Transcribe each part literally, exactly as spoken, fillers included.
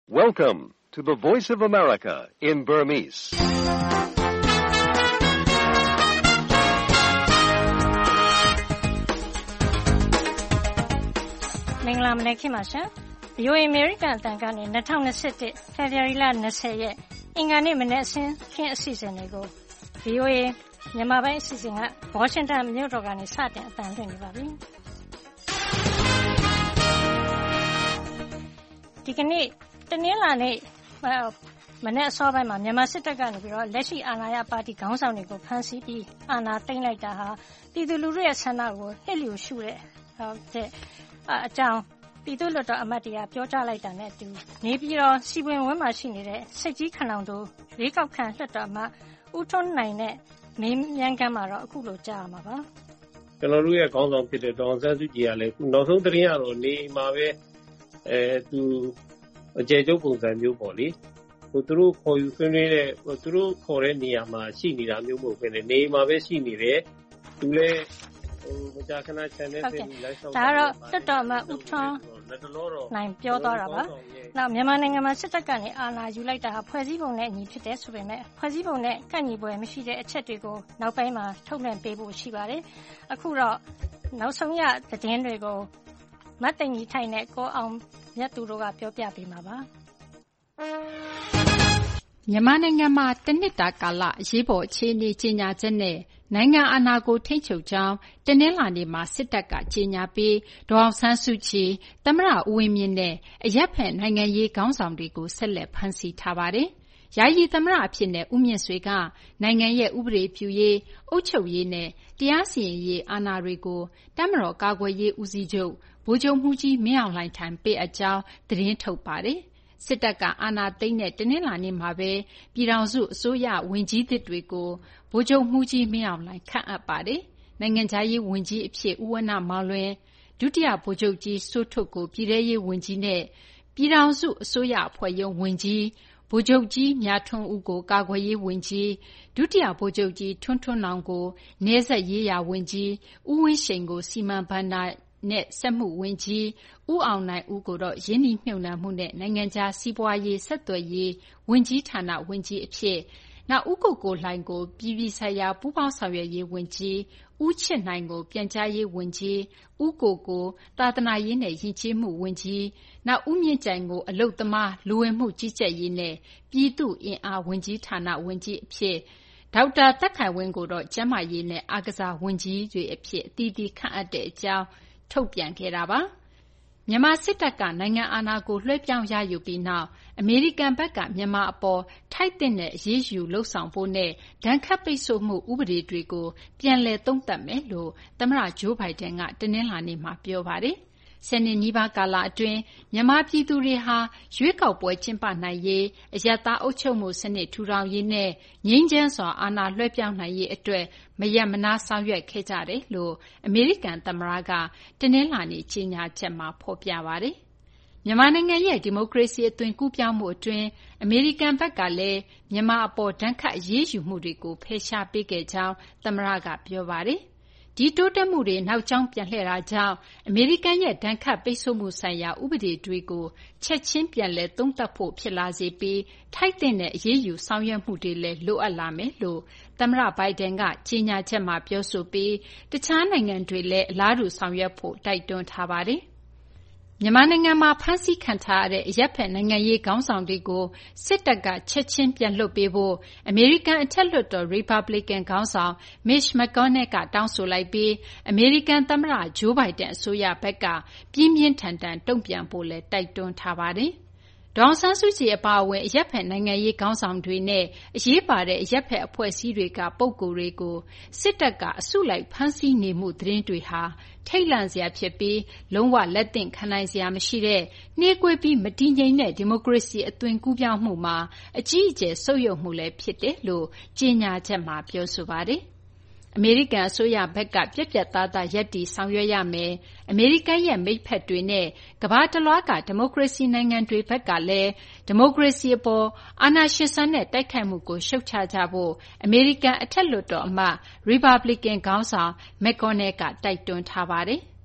Welcome to the Voice of America in Burmese. ။မင်္ဂလာမနက်ခင်းပါရှင်။ V O A အမေရိကန်အသံကနေ၂၀၂၁ဖေဖော်ဝါရီလ၂၀ရက်အင်္ဂါနေ့မနက်အစဉ်ခင်းအစီအစဉ်တွေကို V O A မြန်မာပိုင်းအစီအစဉ်ကဝါရှင်တန်မြို့တော်ကနေစတင်အသံလွှင့်နေပါပြီ။ဒီကနေ့တနင်္လာနေ့မနက်အစောပိုင်းမှာမြန်မာစစ်တပ်ကနေပြီးတော့လက်ရှိအာဏာရပါတီခေါင်းဆောင်တွေကိုဖမ်းဆီးပြီးအာဏာသိမ်းလိုက်တာဟာပြည်သူလူထုရဲ့ဆန္ဒကိုလှည့်လျူရှုတဲ့အကြောင်းပြည်သူ့လွှတ်တော်အမတ်တွေကပြောကြားလိုက်တာနဲ့အတူနေပြည်တော်စီပွင်ဝင်းမှာရှိနေတဲ့စိတ်ကြီးခဏောင်တို့ရွေးကောက်ခံလွှတ်တော်အမတ်ဦးထွန်းနိုင်နဲ့မေးမြန်းခန်းမှာတော့အခုလိုကြားရမှာပါ။ကျွန်တော်တို့ရဲ့ခေါင်းဆောင်ဖြစ်တဲ့ဒေါ်အောင်ဆန်းစုကြည်ကလည်းနောက်ဆုံးသတင်းရတော့နေမှာပဲအဲသူအကျယ်ချုပ်ပုံစံမျိုးပေါ့လေဟိုသူတို့ခေါ်ယူဆွေးနွေးတဲ့ဟိုသူတို့ခေါ်တဲ့နေရာမှာရှိနေတာမျိုးမဟုတ်ဘဲနဲ့နေမှာပဲရှိနေတယ်သူလည်းဟိုမကြာခဏ channel တွေလိုက်ဆောင်ဒါတော့တက်တော်မှာဦးထွန်းနိုင်ပြောသွားတာပါ။နောက်မြန်မာနိုင်ငံမှာစစ်တပ်ကနေအာဏာယူလိုက်တာဟာဖွဲ့စည်းပုံနဲ့အညီဖြစ်တယ်ဆိုပေမဲ့ဖွဲ့စည်းပုံနဲ့ကန့်ညီပွဲမရှိတဲ့အချက်တွေကိုနောက်ပိုင်းမှာထုတ်လွှင့်ပေးဖို့ရှိပါတယ်။အခုတော့နောက်ဆုံးရသတင်းတွေကိုမတ်သိင်ကြီးထိုင်နဲ့ကိုအောင်မြတ်သူတို့ကပြောပြပေးမှာပါ။မြန်မာနိုင်ငံမှာတနှစ်တာကာလအရေးပေါ်အခြေအနေကြေညာချက်နဲ့နိုင်ငံအာဏာကိုထိန်းချုပ်ကြောင်းတနင်္လာနေ့မှာစစ်တပ်ကကြေညာပြီးဒေါ်အောင်ဆန်းစုကြည်သမ္မတဦးဝင်းမြင့်နဲ့အရပ်ဖက်နိုင်ငံရေးခေါင်းဆောင်တွေကိုဆက်လက်ဖမ်းဆီးထားပါတယ်။ယာယီသမ္မတအဖြစ်နဲ့ဦးမြင့်ဆွေကနိုင်ငံရဲ့ဥပဒေပြုရေးအုပ်ချုပ်ရေးနဲ့တရားစီရင်ရေးအာဏာတွေကိုတပ်မတော်ကာကွယ်ရေးဦးစီးချုပ်ဗိုလ်ချုပ်မှူးကြီးမင်းအောင်လှိုင်ထံပေးအပ်ကြောင်းသတင်းထုတ်ပါတယ်။စစ်တပ်ကအာဏာသိမ်းတဲ့တနင်္လာနေ့မှာပဲပြည်ထောင်စုအစိုးရဝန်ကြီးသစ်တွေကိုဗိုလ်ချုပ်မှူးကြီးမင်းအောင်လှိုင်ခန့်အပ်ပါတယ်။နိုင်ငံခြားရေးဝန်ကြီးအဖြစ်ဦးဝဏ္ဏမောင်လွင်ဒုတိယဗိုလ်ချုပ်ကြီးစိုးထွဋ်ကိုပြည်ထရေးဝန်ကြီးနဲ့ပြည်ထောင်စုအစိုးရအဖွဲ့ရုံးဝန်ကြီးဗိုလ်ချုပ်ကြီးမြထွန်းဦးကိုကာကွယ်ရေးဝန်ကြီးဒုတိယဗိုလ်ချုပ်ကြီးထွန်းထွန်းနောင်ကိုနယ်စပ်ရေးရာဝန်ကြီးဦးဝင်းရှိန်ကိုစီမံဘဏ္ဍာနဲ့စက်မှုဝန်ကြီးဦးအောင်နိုင်ဦးကိုတော့ရင်းနှီးမြှုပ်နှံမှုနဲ့နိုင်ငံခြားစီးပွားရေးဆက်သွယ်ရေးဝန်ကြီးဌာနဝန်ကြီးအဖြစ်နောက်ဦးကိုကိုလှိုင်ကိုပြည်ပဆိုင်ရာပူးပေါင်းဆောင်ရွက်ရေးဝန်ကြီးဦးချစ်နိုင်ကိုပြန်ကြားရေးဝန်ကြီးဦးကိုကိုသာသနာရေးနဲ့ယဉ်ကျေးမှုဝန်ကြီးနောက်ဦးမြင့်ကြိုင်ကိုအလုပ်သမားလူဝင်မှုကြီးကြပ်ရေးနဲ့ပြည်သူ့အင်အားဝန်ကြီးဌာနဝန်ကြီးအဖြစ်ဒေါက်တာသက်ခိုင်ဝင်းကိုတော့ကျန်းမာရေးနဲ့အားကစားဝန်ကြီးတွေအဖြစ်အသီးသီးခန့်အပ်တဲ့အကြောင်းထုတ်ပြန်ခဲ့တာပါ။မြန်မာစစ်တပ်ကနိုင်ငံအာဏာကိုလွှဲပြောင်းရယူပြီးနောက်အမေရိကန်ဘက်ကမြန်မာအပေါ်ထိုက်တဲ့အရေးယူလှုံ့ဆော်ဖို့နဲ့ဒဏ်ခတ်ပိတ်ဆို့မှုဥပဒေတွေကိုပြန်လည်သုံးသပ်မယ်လို့သမ္မတဂျိုးဘိုင်ဒန်ကတနင်္လာနေ့မှာပြောပါတယ်။ဆယ်နှစ်နီးပါးကာလအတွင်းမြန်မာပြည်သူတွေဟာရွေးကောက်ပွဲကျင်းပနိုင်ရေးအရပ်သားအုပ်ချုပ်မှုစနစ်ထူထောင်ရေးနဲ့ငြိမ်းချမ်းစွာအာဏာလွှဲပြောင်းနိုင်ရေးအတွက်မရပ်မနားဆောင်ရွက်ခဲ့ကြတယ်လို့အမေရိကန်သမ္မတကတနင်္လာနေ့ကြေညာချက်မှာဖော်ပြပါတယ်။မြန်မာနိုင်ငံရဲ့ဒီမိုကရေစီအသွင်ကူးပြောင်းမှုအတွင်းအမေရိကန်ဘက်ကလည်းမြန်မာအပေါ်ဒဏ်ခတ်အရေးယူမှုတွေကိုဖယ်ရှားပေးခဲ့ကြောင်းသမ္မတကပြောပါတယ်။ဒီတိုးတက်မှုတွေနောက်ကြောင်းပြန်လှည့်တာကြောင့်အမေရိကန်ရဲ့ဒဏ်ခတ်ပိတ်ဆို့မှုဆိုင်ရာဥပဒေတွေကိုချက်ချင်းပြန်လည်သုံးသပ်ဖို့ဖြစ်လာစေပြီးထိုက်တဲ့အရေးယူဆောင်ရွက်မှုတွေလည်းလိုအပ်လာမယ်လို့သမ္မတဘိုင်ဒန်ကကြေညာချက်မှာပြောဆိုပြီးတခြားနိုင်ငံတွေလည်းအလားတူဆောင်ရွက်ဖို့တိုက်တွန်းထားပါတယ်။မြန်မာနိုင်ငံမှာဖမ်းဆီးခံထားရတဲ့အရပ်ဖက်နိုင်ငံရေးခေါင်းဆောင်တွေကိုစစ်တပ်ကချက်ချင်းပြန်လွှတ်ပေးဖို့အမေရိကန်အထက်လွှတ်တော်ရီပတ်ဘလစ်ကန်ခေါင်းဆောင် Mitch McConnell ကတောင်းဆိုလိုက်ပြီးအမေရိကန်သမ္မတဂျိုးဘိုင်ဒန်အစိုးရဘက်ကပြင်းပြင်းထန်ထန်တုံ့ပြန်ဖို့လည်းတိုက်တွန်းထားပါတယ်။ဒေါ်အောင်ဆန်းစုကြည်အပါအဝင်အရပ်ဖက်နိုင်ငံရေးခေါင်းဆောင်တွေနဲ့အရေးပါတဲ့အရပ်ဖက်အဖွဲ့အစည်းတွေကပုဂ္ဂိုလ်တွေကိုစစ်တပ်ကအစုလိုက်ဖမ်းဆီးနေမှုသတင်းတွေဟာထိတ်လန့်စရာဖြစ်ပြီးလုံးဝလက်သင့်ခံနိုင်စရာမရှိတဲ့နှေးကွေးပြီးမတည်ငြိမ်တဲ့ဒီမိုကရေစီအသွင်ကူးပြောင်းမှုမှာအကြီးအကျယ်ဆုတ်ယုတ်မှုလည်းဖြစ်တယ်လို့ကြေညာချက်မှာပြောဆိုပါတယ်။အမေရိကန်အစိုးရဘက်ကပြတ်ပြတ်သားသားရပ်တည်ဆောင်ရွက်ရမယ်။အမေရိကန်ရဲ့မိတ်ဖက်တွေနဲ့ကမ္ဘာတလွှားကဒီမိုကရေစီနိုင်ငံတွေဘက်ကလည်းဒီမိုကရေစီအပေါ်အာဏာရှင်ဆန်တဲ့တိုက်ခိုက်မှုကိုရှုတ်ချကြဖို့အမေရိကန်အထက်လွှတ်တော်အမတ်ရီပတ်ဘလစ်ကန်ခေါင်းဆောင် McConnell ကတိုက်တွန်းထားပါတယ်။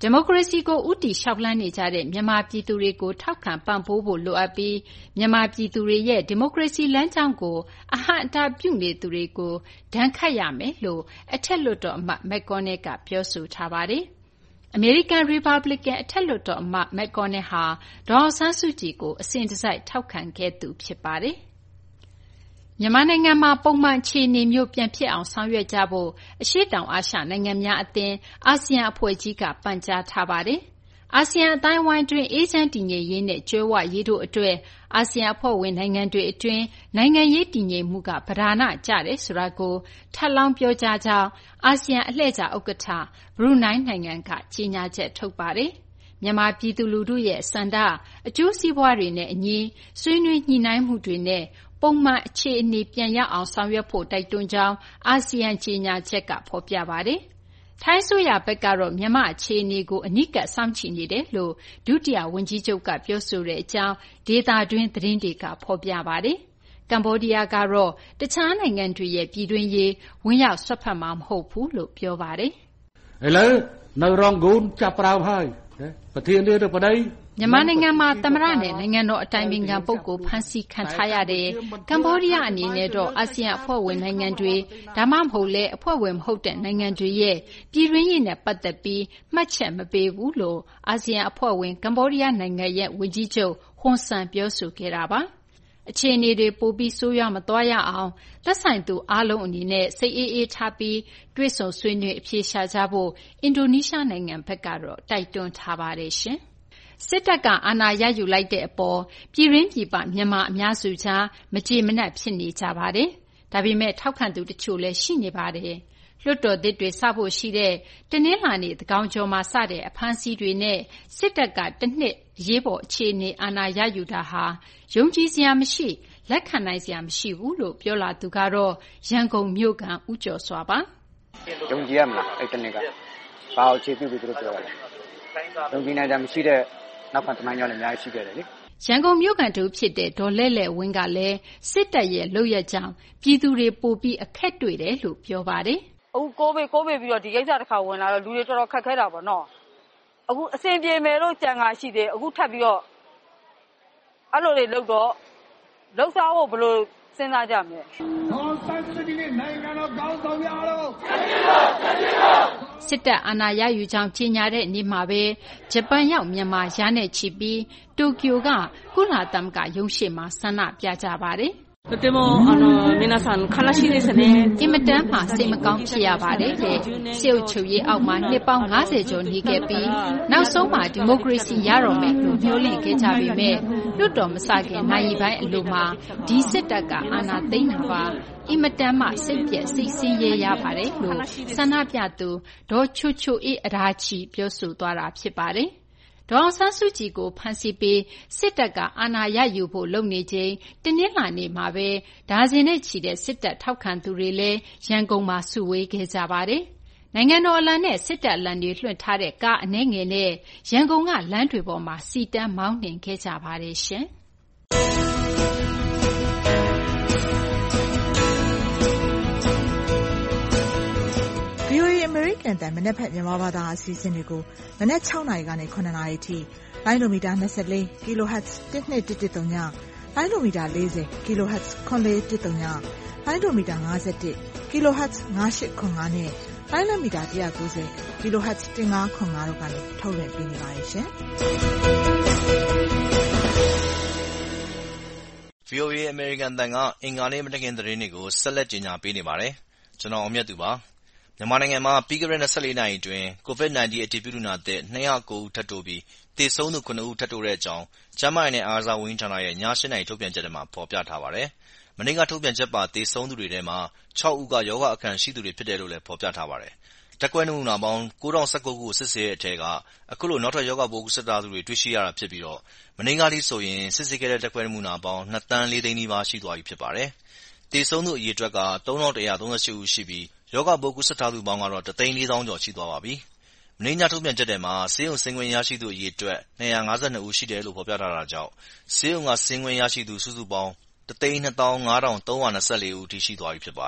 ဒီမိုကရေစီကိုဦးတည်လျှောက်လှမ်းနေကြတဲ့မြန်မာပြည်သူတွေကိုထောက်ခံပံ့ပိုးဖို့လိုအပ်ပြီးမြန်မာပြည်သူတွေရဲ့ဒီမိုကရေစီလမ်းကြောင်းကိုအဟန့်အတားပြုနေသူတွေကိုဒဏ်ခတ်ရမယ်လို့အထက်လွှတ်တော်အမတ်မက်ကော်နယ်ကပြောဆိုထားပါတယ်။အမေရိကန်ရီပတ်ဘလစ်ကန်အထက်လွှတ်တော်အမတ်မက်ကော်နယ်ဟာဒေါ်အောင်ဆန်းစုကြည်ကိုအစဉ်တစိုက်ထောက်ခံခဲ့သူဖြစ်ပါတယ်။မြန်မာနိုင်ငံမှာပုံမှန်အခြေအနေမျိုးပြန်ဖြစ်အောင်ဆောင်ရွက်ကြဖို့အရှေ့တောင်အာရှနိုင်ငံများအသင်းအာဆီယံအဖွဲ့ကြီးကပန်ကြားထားပါတယ်။အာဆီယံအတိုင်းအဝိုင်းတွင်အေးချမ်းတည်ငြိမ်ရေးနဲ့ကြွယ်ဝရေးတို့အတွက်အာဆီယံအဖွဲ့ဝင်နိုင်ငံတွေအတွင်းနိုင်ငံရေးတည်ငြိမ်မှုကပဓာနကျတယ်ဆိုတာကိုထပ်လောင်းပြောကြားကြောင်းအာဆီယံအလှည့်ကျဥက္ကဋ္ဌဘရူနိုင်းနိုင်ငံကကြေညာချက်ထုတ်ပါတယ်။မြန်မာပြည်သူလူထုရဲ့ဆန္ဒအကျိုးစီးပွားတွေနဲ့အညီဆွေးနွေးညှိနှိုင်းမှုတွေနဲ့ပုံမှန်အခြေအနေပြန်ရအောင်ဆောင်ရွက်ဖို့တိုက်တွန်းကြောင်းအာဆီယံကြေညာချက်ကဖော်ပြပါတယ်။ထိုင်းအစိုးရဘက်ကတော့မြန်မာအခြေအနေကိုအနီးကပ်စောင့်ကြည့်နေတယ်လို့ဒုတိယဝန်ကြီးချုပ်ကပြောဆိုတဲ့အကြောင်းဒေသတွင်းသတင်းတွေကဖော်ပြပါတယ်။ကမ္ဘောဒီးယားကတော့တခြားနိုင်ငံတွေရဲ့ပြည်တွင်းရေးဝင်ရောက်စွက်ဖက်မှာမဟုတ်ဘူးလို့ပြောပါတယ်။ឥឡូវនៅរងគូនចាប់ប្រើហើយប្រធាននាយកបដីမြန်မာနိုင်ငံမှာသမ္မတနဲ့နိုင်ငံတော်အတိုင်ပင်ခံပုဂ္ဂိုလ်ဖမ်းဆီးခံထားရတဲ့ကမ္ဘောဒီးယားအနေနဲ့တော့အာဆီယံအဖွဲ့ဝင်နိုင်ငံတွေဒါမှမဟုတ်လဲအဖွဲ့ဝင်မဟုတ်တဲ့နိုင်ငံတွေရဲ့ပြည်တွင်းရေးနဲ့ပတ်သက်ပြီးမှတ်ချက်မပေးဘူးလို့အာဆီယံအဖွဲ့ဝင်ကမ္ဘောဒီးယားနိုင်ငံရဲ့ဝန်ကြီးချုပ်ဟွန်ဆန်ပြောဆိုခဲ့တာပါ။အခြေအနေတွေပိုပြီးဆိုးရွားမသွားရအောင်သက်ဆိုင်သူအားလုံးအနေနဲ့စိတ်အေးအေးထားပြီးတွေ့ဆုံဆွေးနွေးအဖြေရှာကြဖို့အင်ဒိုနီးရှားနိုင်ငံဘက်ကတော့တိုက်တွန်းထားပါတယ်ရှင်။စစ်တပ်ကအာဏာရယူလိုက်တဲ့အပေါ်ပြည်တွင်းပြည်ပမြန်မာအများစုကြားမကျေမနပ်ဖြစ်နေကြပါတယ်။ဒါပေမဲ့ထောက်ခံသူတချို့လည်းရှိနေပါတယ်။လွှတ်တော်သစ်တွေစဖို့ရှိတဲ့တနင်္လာနေ့သန်းခေါင်ကျော်မှာစတဲ့အဖမ်းဆီးတွေနဲ့စစ်တပ်ကတနှစ်အရေးပေါ်အခြေအနေအာဏာရယူတာဟာယုံကြည်စရာမရှိလက်ခံနိုင်စရာမရှိဘူးလို့ပြောလာသူကတော့ရန်ကုန်မြို့ကဦးကျော်စွာပါ။ယုံကြည်ရမလားအဲ့တနေ့ကဘာအခြေပြုပြီးသူတို့ပြောရတယ်။ယုံကြည်နိုင်ကြမရှိတဲ့နောက်ခံတမန်ကြောင့်လည်းအများကြီးရှိခဲ့တယ်လေရန်ကုန်မြို့ကန်တူဖြစ်တဲ့ဒေါ်လဲ့လဲ့ဝင်းကလည်းစစ်တပ်ရဲ့လုပ်ရကြောင်းပြည်သူတွေပိုပြီးအခက်တွေ့တယ်လို့ပြောပါတယ်အခုကိုဗစ်ကိုဗစ်ပြီးတော့ဒီကိစ္စတစ်ခါဝင်လာတော့လူတွေတော်တော်ခက်ခဲတာပေါ့နော်အခုအစင်ပြေမယ်လို့ကြံကာရှိတယ်အခုထပ်ပြီးတော့အဲ့လိုတွေလုပ်တော့လှုပ်ရှားဖို့ဘယ်လိုစဉ်းစားကြမလဲဒေါ်စန်းစုကြည်နဲ့နိုင်ငံတော်ကောင်းဆောင်များလို့စစ်တပ်အာဏာရယူကြောင်းကြေညာတဲ့နေ့မှာပဲဂျပန်ရောက်မြန်မာရနဲ့ချီပြီးတိုကျိုကကုလသမဂ္ဂရုံးရှိမှာဆန္ဒပြကြပါတယ်とてもあの皆さん悲しいですね。 အင်မတန်မှစိတ်မကောင်းဖြစ်ရပါတယ်တဲ့။စစ်အုပ်ချုပ်ရေးအောက်မှာနှစ်ပေါင်း၅၀ကျော်နေခဲ့ပြီးနောက်ဆုံးမှာဒီမိုကရေစီရတော့မယ်လို့မျှော်လင့်ခဲ့ကြပေမဲ့လွတ်တော်မစခင်နိုင်ပိုင်းအလိုမှာဒီစစ်တပ်ကအာဏာသိမ်းတာပါ။အင်မတန်မှစိတ်ပြက်စိတ်ဆင်းရဲရပါတယ်လို့ဆန္ဒပြသူဒေါ်ချိုချိုအေးအရာချီပြောဆိုသွားတာဖြစ်ပါတယ်။ဒေါ်အောင်ဆန်းစုကြည်ကိုဖမ်းဆီးပြီးစစ်တပ်ကအာဏာရယူဖို့လုပ်နေချိန်တနင်္လာနေ့မှာပဲဒါဇင်နဲ့ချီတဲ့စစ်တပ်ထောက်ခံသူတွေလည်းရန်ကုန်မှာစုဝေးခဲ့ကြပါတယ်။နိုင်ငံတော်အလံနဲ့စစ်တပ်အလံတွေလွှင့်ထားတဲ့ကားအနည်းငယ်နဲ့ရန်ကုန်ကလမ်းတွေပေါ်မှာစီတန်းမောင်းနှင်ခဲ့ကြပါတယ်ရှင်။ဗွီအိုအေ American တန်မနက်ဖြန်မြန်မာဘာသာအစီအစဉ်တွေကိုမနက်၆နာရီကနေ၇နာရီထိလိုင်းလိုမီတာ၂၄ kHz တစ်နှစ်တစ်တစ်သုံးညလိုင်းလိုမီတာ၄၀ kHz ခွန်လေးတစ်သုံးညလိုင်းလိုမီတာ၅၁ kHz ၅၈ခွန်၅နဲ့လိုင်းလိုမီတာ၁၉၀ kHz ၁၅ခွန်၅တို့ကနေထုတ်လွှင့်ပေးနေပါတယ်ရှင်။ဗွီအိုအေ American တန်ကအင်္ဂါနေ့မနက်ခင်းသတင်းတွေကိုဆက်လက်ကြေညာပေးနေပါတယ်။ကျွန်တော်အောင်မြတ်သူပါ။မြန်မာနိုင်ငံမှာပြီးခဲ့တဲ့၂၄နာရီအတွင်း ကိုဗစ်၁၉ အတည်ပြုလူနာသစ်၂၀၉ဦးထပ်တိုးပြီးသေဆုံးသူ၇ဦးထပ်တိုးတဲ့အကြောင်းကျန်းမာရေးနဲ့အားကစားဝန်ကြီးဌာနရဲ့ည၈နာရီထုတ်ပြန်ချက်ထဲမှာဖော်ပြထားပါတယ်။မနေ့ကထုတ်ပြန်ချက်ပါသေဆုံးသူတွေထဲမှာ၆ဦးကရောဂါအခံရှိသူတွေဖြစ်တယ်လို့လည်းဖော်ပြထားပါတယ်။ဓာတ်ခွဲနမူနာပေါင်း၉ထောင်၁၉ခုကိုစစ်ဆေးတဲ့အထဲကအခုလိုနောက်ထပ်ရောဂါပိုးကူးစက်ထားသူတွေတွေ့ရှိရတာဖြစ်ပြီးတော့မနေ့ကထိဆိုရင်စစ်ဆေးခဲ့တဲ့ဓာတ်ခွဲနမူနာပေါင်း၂သန်း၄သိန်းနီးပါးရှိသွားပြီဖြစ်ပါတယ်။သေဆုံးသူအရေအတွက်က၃ထောင်၁၃၈ဦးရှိပြီးရောဂါပိုးကူးစက်ထားသူပေါင်းကတော့တစ်သိန်းလေးသောင်းကျော်ရှိသွားပါပြီ။မနေ့ညထုတ်ပြန်ချက်ထဲမှာဆေးရုံဆင်းခွင့်ရရှိသူအရေအတွက်၂၅၂ဦးရှိတယ်လို့ဖော်ပြထားတာကြောင့်ဆေးရုံကဆင်းခွင့်ရရှိသူစုစုပေါင်းတစ်သိန်းနှစ်သောင်းငါးထောင်သုံးရာ၂၄ဦးထိရှိသွားပြီဖြစ်ပါတယ်။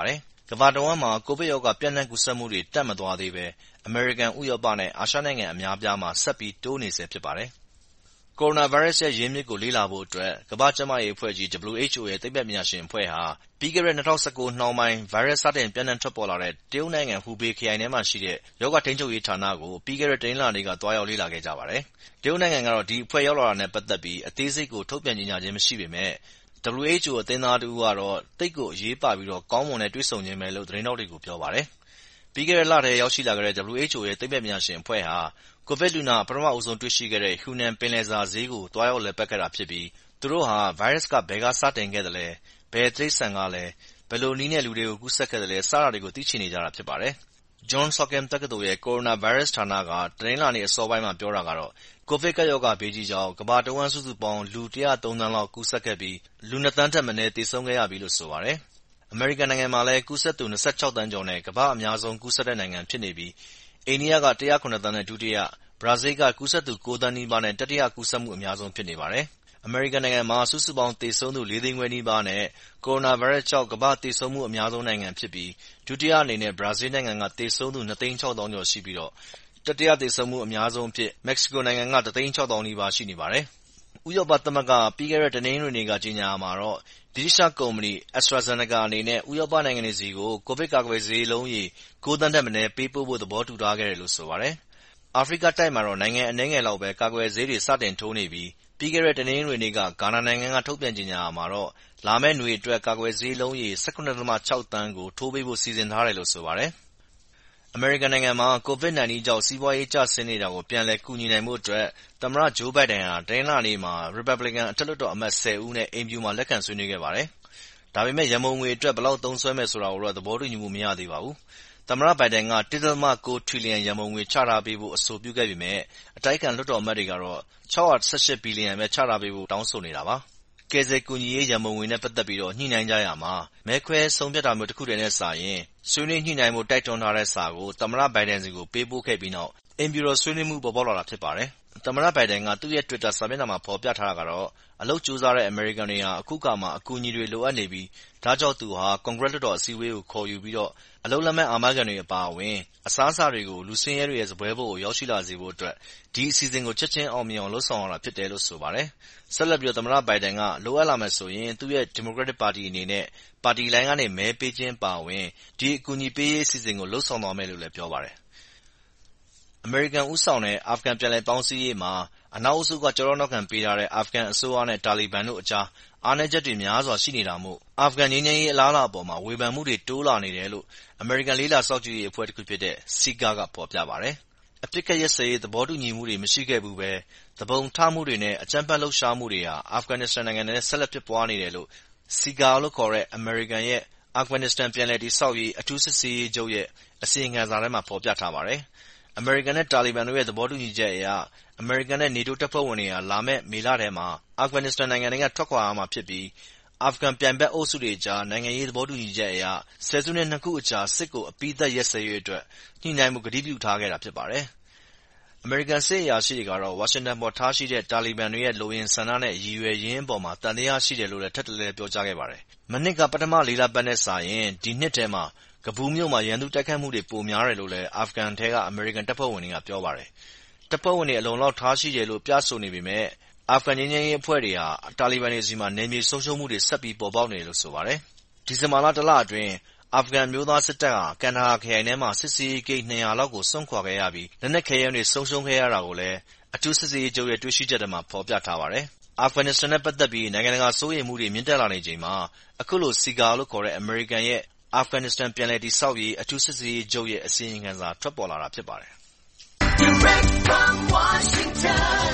ကမ္ဘာတဝန်းမှာကိုဗစ်ရောဂါပျံ့နှံ့ကူးစက်မှုတွေတက်မသွားသေးဘဲအမေရိကန်၊ဥရောပနဲ့အာရှနိုင်ငံအများအပြားမှာဆက်ပြီးတိုးနေဆဲဖြစ်ပါတယ်။ကိုရိုနာဗိုင်းရပ်စ်ရဲ့ရင်းမြစ်ကိုလေ့လာဖို့အတွက်ကမ္ဘာ့ကျန်းမာရေးအဖွဲ့ကြီး W H O ရဲ့သိပ္ပံပညာရှင်အဖွဲ့ဟာပြီးခဲ့တဲ့၂၀၁၉နှောင်းပိုင်းဗိုင်းရပ်စ်စတင်ပျံ့နှံ့ထွက်ပေါ်လာတဲ့တရုတ်နိုင်ငံဟူဘေးခရိုင်ထဲမှာရှိတဲ့ရောဂါထိန်းချုပ်ရေးဌာနကိုပြီးခဲ့တဲ့တနင်္လာနေ့ကသွားရောက်လေ့လာခဲ့ကြပါတယ်။တရုတ်နိုင်ငံကတော့ဒီအဖွဲ့ရောက်လာတာနဲ့ပတ်သက်ပြီးအသေးစိတ်ကိုထုတ်ပြန်ကြေညာခြင်းမရှိပေမယ့် W H O အသင်းသားတဦးကတော့သိပ်ကိုအရေးပါပြီးကောင်းမွန်တဲ့တွေ့ဆုံခြင်းပဲလို့သတင်းထောက်တွေကိုပြောပါတယ်။ပြီးခဲ့တဲ့လထဲရောက်ရှိလာခဲ့တဲ့ W H O ရဲ့သိပ္ပံပညာရှင်အဖွဲ့ဟာကိုဗစ်လူနာပထမဦးဆုံးတွေ့ရှိခဲ့တဲ့ဟူနန်ပင်လယ်စာဈေးကိုသွားရောက်လည်ပတ်ခဲ့တာဖြစ်ပြီးသူတို့ဟာဗိုင်းရပ်စ်ကဘယ်ကစတင်ခဲ့သလဲ၊ဘယ်တိရစ္ဆာန်ကလဲ၊ဘယ်လိုနည်းနဲ့လူတွေကိုကူးစက်ခဲ့သလဲစတာတွေကိုသိချင်နေကြတာဖြစ်ပါတယ်။ Johns Hopkins တက္ကသိုလ်ရဲ့ကိုရိုနာဗိုင်းရပ်စ်ဌာနကတနင်္လာနေ့အစောပိုင်းမှာပြောတာကတော့ကိုဗစ်ကပ်ရောဂါဘေးကြီးကြောင့်ကမ္ဘာတဝန်းစုစုပေါင်းလူ၁၀၃သန်းလောက်ကူးစက်ခဲ့ပြီးလူ၂သန်းထက်မနည်းသေဆုံးခဲ့ရပြီလို့ဆိုပါတယ်။အမေရိကန်နိုင်ငံမှာလည်းကူးစက်သူ၂၆သန်းကျော်နဲ့ကမ္ဘာ့အများဆုံးကူးစက်တဲ့နိုင်ငံဖြစ်နေပြီးအိန္ဒိယက၁၀၇သန်းနဲ့ဒုတိယ၊ဘရာဇီးလ်ကကူးစက်သူ၉သန်းနီးပါးနဲ့တတိယကူးစက်မှုအများဆုံးဖြစ်နေပါတယ်။အမေရိကန်နိုင်ငံမှာစုစုပေါင်းသေဆုံးသူလေးသိန်းခွဲနီးပါးနဲ့ကိုရိုနာဗိုင်းရပ်စ်ကြောင့်ကမ္ဘာ့သေဆုံးမှုအများဆုံးနိုင်ငံဖြစ်ပြီးဒုတိယအနေနဲ့ဘရာဇီးလ်နိုင်ငံကသေဆုံးသူ၂သိန်းခြောက်သောင်းကျော်ရှိပြီးတတိယသေဆုံးမှုအများဆုံးအဖြစ်မက္ကဆီကိုနိုင်ငံကတသိန်းခြောက်သောင်းနီးပါးရှိနေပါတယ်။ဥရောပသမဂ္ဂကပြီးခဲ့တဲ့တနင်္ဂနွေနေ့ကကြေညာရာမှာတော့ဗြိတိသျှကုမ္ပဏီ AstraZeneca အနေနဲ့ဥရောပနိုင်ငံတွေဆီကိုကိုဗစ်ကာကွယ်ဆေးအလုံးရေ၉သန်းထက်မနည်းပေးပို့ဖို့သဘောတူထားခဲ့တယ်လို့ဆိုပါတယ်။အာဖရိကတိုက်မှာတော့နိုင်ငံအနည်းငယ်လောက်ပဲကာကွယ်ဆေးတွေစတင်ထိုးနေပြီးပြီးခဲ့တဲ့တနင်္ဂနွေနေ့ကဂါနာနိုင်ငံကထုတ်ပြန်ကြေညာရာမှာတော့လာမယ့်နွေအတွက်ကာကွယ်ဆေးအလုံးရေ၁၇.၆သန်းကိုထိုးပေးဖို့စီစဉ်ထားတယ်လို့ဆိုပါတယ်။အမေရိကန်နိုင်ငံမှာကိုဗစ်၁၉ကြောင့်စီးပွားရေးကျဆင်းနေတာကိုပြန်လည်ကူညီနိုင်ဖို့အတွက်သမ္မတဂျိုးဘိုင်ဒန်ဟာတနင်္လာနေ့မှာရီပတ်ဘလီကန်အထက်လွှတ်တော်အမတ်၁၀ဦးနဲ့အိမ်ဖြူမှာလက်ခံဆွေးနွေးခဲ့ပါတယ်။ဒါပေမယ့်ရန်ပုံငွေအတွက်ဘယ်လောက်သုံးစွဲမယ်ဆိုတာကိုတော့သဘောတူညီမှုမရသေးပါဘူး။သမ္မတဘိုင်ဒန်က၁.၉ထရီလီယံရန်ပုံငွေချထားပေးဖို့အဆိုပြုခဲ့ပေမယ့်အတိုက်အခံလွှတ်တော်အမတ်တွေကတော့၆၁၈ဘီလီယံပဲချထားပေးဖို့တောင်းဆိုနေတာပါ။ကယ်ဆယ်ကူညီရေးရန်ပုံငွေနဲ့ပတ်သက်ပြီးညှိနှိုင်းကြရာမှာမဲခွဲဆုံးဖြတ်တာမျိုးတခုတည်းနဲ့စာရင်ဆွေးနွေးညှိနှိုင်းဖို့တိုက်တွန်းထားတဲ့စာကိုသမ္မတဘိုင်ဒန်ဆီကိုပေးပို့ခဲ့ပြီးနောက်အိမ်ဖြူတော်ဆွေးနွေးမှုပေါ်ပေါက်လာတာဖြစ်ပါတယ်။သမ္မတဘိုင်ဒန်ကသူ့ရဲ့တွစ်တာစာမျက်နှာမှာဖော်ပြထားတာကတော့အလုပ်ကြိုးစားတဲ့အမေရိကန်တွေဟာအခုအခါမှာအကူအညီတွေလိုအပ်နေပြီးဒါကြောင့်သူဟာကွန်ဂရက်လွှတ်တော်အစည်းအဝေးကိုခေါ်ယူပြီးအလုပ်လက်မဲ့အာမခံတွေအပါအဝင်အစားအစာတွေကိုလူဆင်းရဲတွေရဲ့စားပွဲပေါ်ကိုရောက်ရှိလာစေဖို့အတွက်ဒီအစီအစဉ်ကိုချက်ချင်းအောင်မြင်အောင်လုပ်ဆောင်ရတာဖြစ်တယ်လို့ဆိုပါတယ်။ဆက်လက်ပြီးသမ္မတဘိုင်ဒန်ကလိုအပ်လာမယ်ဆိုရင်သူ့ရဲ့ဒီမိုကရက်တစ်ပါတီအနေနဲ့ပါတီလိုင်းကနေမဲပေးခြင်းအပါအဝင်ဒီအကူအညီပေးရေးအစီအစဉ်ကိုလုပ်ဆောင်သွားမယ်လို့လည်းပြောပါတယ်။အမေရိကန်ဦးဆောင်တဲ့အာဖဂန်ပြန်လည်ပေါင်းစည်းရေးမှာအနောက်အုပ်စုကကျောထောက်နောက်ခံပေးထားတဲ့အာဖဂန်အစိုးရနဲ့တာလီဘန်တို့အကြားအားနည်းချက်တွေများစွာရှိနေတာမို့အာဖဂန်ငြိမ်းချမ်းရေးအလားအလာအပေါ်ဝေဖန်မှုတွေတိုးလာနေတယ်လို့အမေရိကန်လေ့လာစောင့်ကြည့်ရေးအဖွဲ့တခုဖြစ်တဲ့ C I G A ကဖော်ပြပါတယ်။အပစ်အခတ်ရပ်စဲရေးသဘောတူညီမှုတွေမရှိခဲ့ဘူးပဲသူပုန်ထမှုတွေနဲ့အကြမ်းဖက်လှုပ်ရှားမှုတွေဟာအာဖဂန်နစ္စတန်နိုင်ငံထဲဆက်လက်ဖြစ်ပွားနေတယ်လို့ C I G A လို့ခေါ်တဲ့အမေရိကန်ရဲ့အာဖဂန်နစ္စတန်ပြန်လည်တည်ဆောက်ရေးအထူးစစ်ဆေးရေးချုပ်ရဲ့အစီရင်ခံစာထဲမှာဖော်ပြထားပါတယ်။အမေရိကန်နဲ့တာလီဘန်တို့ရဲ့သဘောတူညီချက်အရအမေရိကန်နဲ့နေတိုးတပ်ဖွဲ့ဝင်တွေဟာလာမယ့်မေလထဲမှာအာဖဂန်နစ္စတန်နိုင်ငံထဲကထွက်ခွာရမှာဖြစ်ပြီးအာဖဂန်ပြိုင်ဘက်အုပ်စုတွေအကြားနိုင်ငံရေးသဘောတူညီချက်အရဆယ်စုနှစ်နှစ်ခုအကြာစစ်ကိုအပြီးသတ်ရပ်စဲရေးအတွက်ညှိနှိုင်းဖို့ကတိပြုထားခဲ့တာဖြစ်ပါတယ်။အမေရိကန်စစ်အရာရှိတွေကတော့ဝါရှင်တန်ပေါ်ထားရှိတဲ့တာလီဘန်တွေရဲ့လိုအင်ဆန္ဒနဲ့ရည်ရွယ်ရင်းအပေါ်မှာသံသယရှိတယ်လို့လည်းထပ်တလဲလဲပြောကြားခဲ့ပါတယ်။မနှစ်ကပထမလေးလပတ်နဲ့စာရင်ဒီနှစ်ထဲမှာကဘူးမြို့မှာရန်သူတိုက်ခိုက်မှုတွေပိုများတယ်လို့လည်းအာဖဂန်ထဲကအမေရိကန်တပ်ဖွဲ့ဝင်တွေကပြောပါတယ်။တပ်ဖွဲ့ဝင်တွေအလုံအလောက်ထားရှိတယ်လို့ပြဆိုနေပေမယ့်အာဖဂန်ငြိမ်းချမ်းရေးအဖွဲ့တွေဟာတာလီဘန်တွေဆီမှာနယ်မြေဆုံးရှုံးမှုတွေဆက်ပြီးပေါ်ပေါက်နေတယ်လို့ဆိုပါတယ်။ဒီဇင်ဘာလတလအတွင်းအာဖဂန်အမျိုးသားစစ်တပ်ဟာကန်ဒါဟာခရိုင်ထဲမှာစစ်ဆေးရေးဂိတ်၂၀၀လောက်ကိုစွန့်ခွာခဲ့ရပြီးလက်နက်ခဲယမ်းတွေဆုံးရှုံးခဲ့ရတာကိုလည်းအထူးစစ်ဆေးရေးချုပ်ရဲ့တွေ့ရှိချက်ထဲမှာဖော်ပြထားပါတယ်။အာဖဂန်နစ္စတန်နဲ့ပတ်သက်ပြီးနိုင်ငံတကာစိုးရိမ်မှုတွေမြင့်တက်လာနေချိန်မှာအခုလို C I G A လို့ခေါ်တဲ့အမေရိကန်ရဲ့အာဖဂန်နစ္စတန်ပြန်လည်တည်ဆောက်ရေးအထူးစစ်ဆေးရေးချုပ်ရဲ့အစီရင်ခံစာထွက်ပေါ်လာတာဖြစ်ပါတယ်။ Direct from Washington,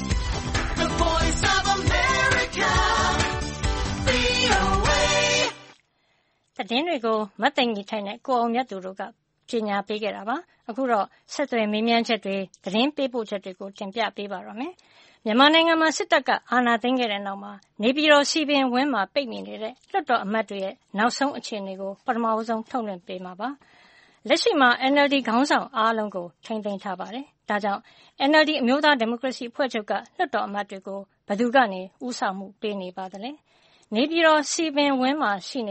the voice of America, V O A သတင်းတွေကိုမသိင်္ဂီထိုက်နဲ့ကိုအောင်မြတ်သူတို့ကကြေညာပေးခဲ့တာပါ။အခုတော့ဆက်သွယ်မေးမြန်းချက်တွေသတင်းပေးပို့ချက်တွေကိုတင်ပြပေးပါရမယ်။မြန်မာနိုင်ငံမှာစစ်တပ်ကအာဏာသိမ်းခဲ့တဲ့နောက်မှာနေပြည်တော်စီပင်ဝင်းမှာပိတ်မိနေတဲ့လွှတ်တော်အမတ်တွေရဲ့နောက်ဆုံးအခြေအနေကိုပထမဆုံးထုတ်လွှင့်ပေးမှာပါ။လက်ရှိမှာ N L D ခေါင်းဆောင်အားလုံးကိုထိန်းသိမ်းထားပါတယ်။ဒါကြောင့် N L D အမျိုးသားဒီမိုကရေစီအဖွဲ့ချုပ်ကလွှတ်တော်အမတ်တွေကိုဘယ်သူကနေဦးဆောင်မှုပေးနေပါသလဲ။နေပြည်တော်စီပင်ဝင်းမှာရှိနေတဲ့